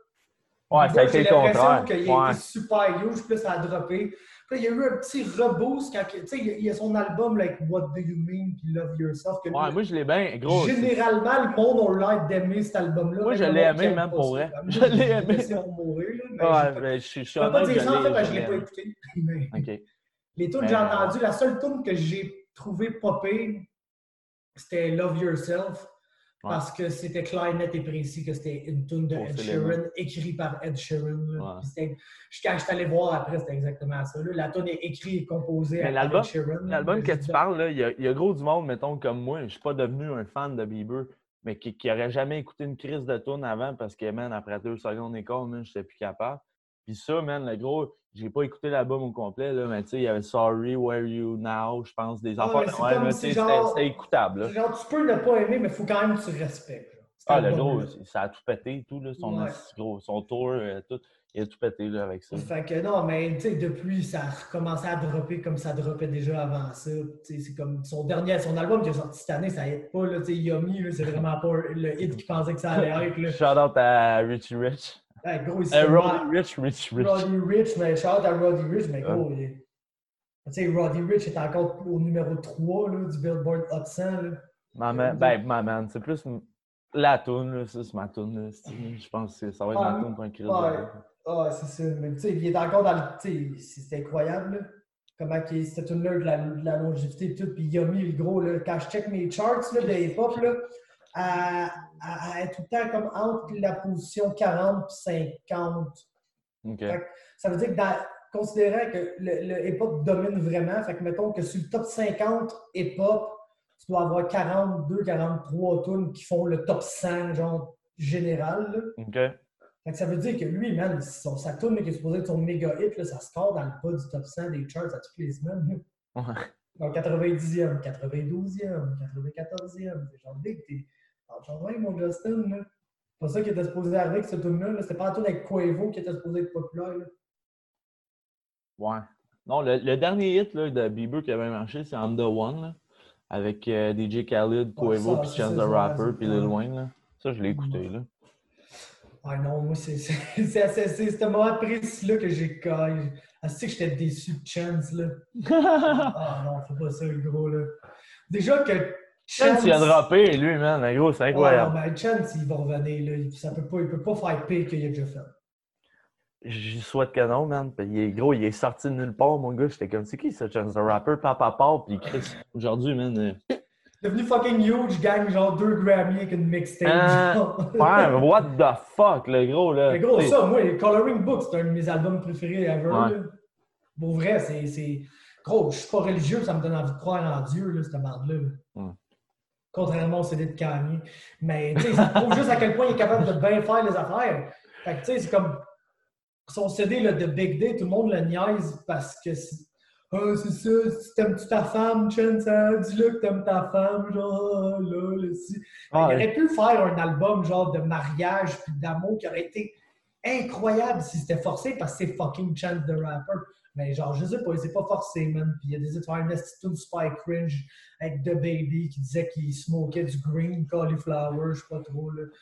Ouais, ça a Bieber, été j'ai le l'impression contraire. qu'il a Ouais. été super huge, puis là, ça a droppé. Puis là, il y a eu un petit reboost quand, tu sais, il y a- il y a son album, like, What Do You Mean, puis Love Yourself. Que Ouais, moi, je l'ai bien. Gros. c'est- généralement, le monde a l'air d'aimer cet album-là. Moi, même je le l'ai monde qui aimé, aime même pas pour ça. vrai. Moi, Je j'ai- l'ai j'ai aimé. laissé pour mourir, là, mais Ouais, j'ai pas- mais je suis je peux pas honnête, dire je ça, en fait, l'ai- parce que je je l'ai pas l'ai écouté. Mais OK. les tunes que Mais, j'ai euh, entendues, la seule tune que j'ai trouvée pas pire, c'était Love Yourself. Parce que c'était clair, net et précis que c'était une tune de Ed Sheeran, écrite par Ed Sheeran. Ouais. Quand je suis allé voir après, c'était exactement ça. Là. La tune est écrite et composée par Ed Sheeran. L'album que tu de... parles, il y, a, y a gros du monde, mettons, comme moi, je suis pas devenu un fan de Bieber, mais qui n'aurait jamais écouté une crise de tune avant parce que, man, après deux secondes d'écart, je n'étais plus capable. Puis ça, man, le gros, j'ai pas écouté l'album au complet, là, mais tu sais, il y avait Sorry, Where Are You Now, je pense, des enfants. Ah, ouais, ouais, c'était, c'était écoutable. Là. Genre, tu peux ne pas aimer, mais il faut quand même que tu respectes. Ah, le gros, ça a tout pété, tout, là, son, ouais. gros, son tour, euh, tout. Il a tout pété là, avec ça. Fait que non, mais tu sais, depuis, ça a recommencé à dropper comme ça droppait déjà avant ça. T'sais, c'est comme son dernier, son album qui est sorti cette année, ça aide pas, là, t'sais, Yummy, là, c'est vraiment pas le hit qu'il pensait que ça allait être. Là. Shout out à Richie Rich. Ouais, gros, il euh, Roddy Rich, Rich, Rich. Roddy Rich, mais shout out à Roddy Rich, mais gros, ouais. il... tu sais, Roddy Rich est encore au numéro trois là, du Billboard Hot cent. Là. Ma man, ben, ma man, c'est plus la toune, là, ça, c'est ma toune. Je pense que ça va être ah, ma toune pour un cri de Ah, c'est ça. Mais tu sais, il est encore dans le. Tu sais, c'est incroyable, là. Comment il, c'était une heure de la, de la longévité et tout. Puis il a mis le gros, là, quand je check mes charts là, de hip-hop, là, à, à, à être tout le temps comme entre la position quarante et cinquante. Okay. Fait que, ça veut dire que, dans, considérant que le, le hip-hop domine vraiment, fait que mettons que sur le top cinquante hip-hop, tu dois avoir quarante-deux, quarante-trois tunes qui font le top cent, genre général. Là. OK. Fait que ça veut dire que lui, man, son, sa tune qui est supposée être son méga hit, là, ça score dans le bas du top cent des charts à toutes les semaines. Ouais. Donc quatre-vingt-dixième, quatre-vingt-douzième, quatre-vingt-quatorzième. C'est genre big, t'es en train de mon Justin. là. C'est pas ça qui était supposé arriver avec cette tune-là. Là. C'était pas la tune avec Quavo qui était supposé être populaire. Là. Ouais. Non, le, le dernier hit là, de Bieber qui avait marché, c'est I'm the One, là, avec euh, D J Khaled, Quavo, puis Chance the Rapper, puis Lil Wayne. Là. Ça, je l'ai écouté. Là. Ah non, moi, c'est ce moment précis-là que j'ai caillé. Ah, c'est que j'étais déçu de Chance, là. Ah non, faut pas ça, le gros, là. Déjà que Chance... Chance, il a droppé, lui, man. Le gros, c'est incroyable. Ah, non, ben, Chance, il va revenir, là. Ça peut pas, il peut pas faire pire qu'il a déjà fait. Je souhaite que non, man. Puis, il est gros, il est sorti de nulle part, mon gars. J'étais comme, c'est qui, ça, Chance the Rapper? Papa part, puis Chris, aujourd'hui, man... Euh... devenu fucking huge, gang, genre deux Grammy avec une mixtape. Euh, ouais, what the fuck, le gros, là. Le gros, t'sais... ça, moi, Coloring Book, c'est un de mes albums préférés ever. Ouais. Pour vrai, c'est. Gros, je suis pas religieux, ça me donne envie de croire en Dieu, là, cette merde-là. Mm. Contrairement au C D de Kanye. Mais, tu sais, ça prouve juste à quel point il est capable de bien faire les affaires. Fait que, tu sais, c'est comme. Son C D là, de Big Day, tout le monde le niaise parce que. Ah, oh, c'est ça, si t'aimes-tu ta femme, Chance, hein? Dis-le que t'aimes ta femme, genre, là, là, si. Ah, il aurait pu faire un album, genre, de mariage puis d'amour qui aurait été incroyable si c'était forcé parce que c'est fucking Chance the Rapper. Mais, genre, je sais pas, c'est pas forcé, man. Puis il a décidé de faire une attitude super cringe avec The Baby qui disait qu'il smokait du green cauliflower, je sais pas trop, là.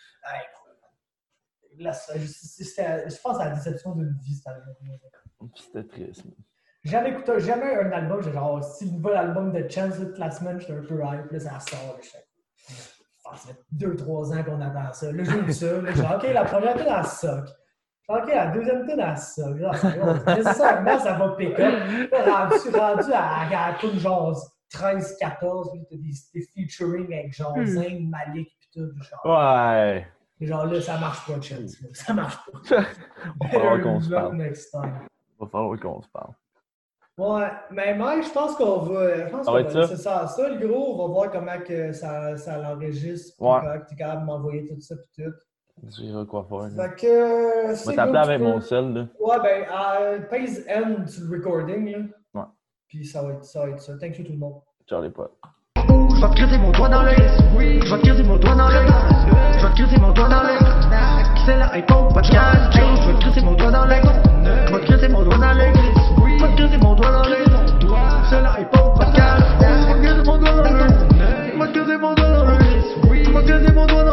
Hey, là, je, je pense à la déception d'une vie, cette album. C'était triste, man. Jamais écouté, jamais un album, j'ai genre, si le nouvel album de Chance toute la semaine, j'étais un peu hype, là, ça sort, là, je ça fait deux trois ans qu'on attend ça. Là, j'ouvre ça, là, genre, OK, la première tune, elle soque. OK, la deuxième tune, elle soque. Nécessairement, ça va pick up. Rendu, rendu à, à la tune, genre, treize quatorze, puis t'as des, des featuring avec, genre, Zayn, Malik, pis tout, genre. Ouais. Mais genre, là, ça marche pas, Chance, là. Ça marche pas. On va falloir qu'on se parle. Va falloir qu'on se parle. Ouais, mais Mike, je pense qu'on va. Je pense ça qu'on va être va ça. ça. Ça, le gros, on va voir comment que ça, ça l'enregistre. Ouais. Tu es capable de m'envoyer tout ça et tout. Je sais quoi faire. Fait que. Je vais t'appeler avec mon sel, là. Ouais, ben, uh, pèse N sur le recording, là. Ouais. Puis ça va être ça. Va être ça. Thank you tout le monde. Ciao les potes. Je vais te creuser mon doigt dans l'œil. Je vais te creuser mon doigt dans l'œil. Je vais te creuser mon doigt dans l'œil. C'est la iPhone podcast. Je vais te creuser mon doigt dans l'œil. Je vais te creuser mon doigt dans l'œil. Je vais te creuser mon doigt dans l'œil. C'est la iPhone podcast. Je vais te creuser mon doigt dans l'œil. Je vais te creuser mon doigt dans l'œil. Je vais te creuser mon doigt dans l'œil.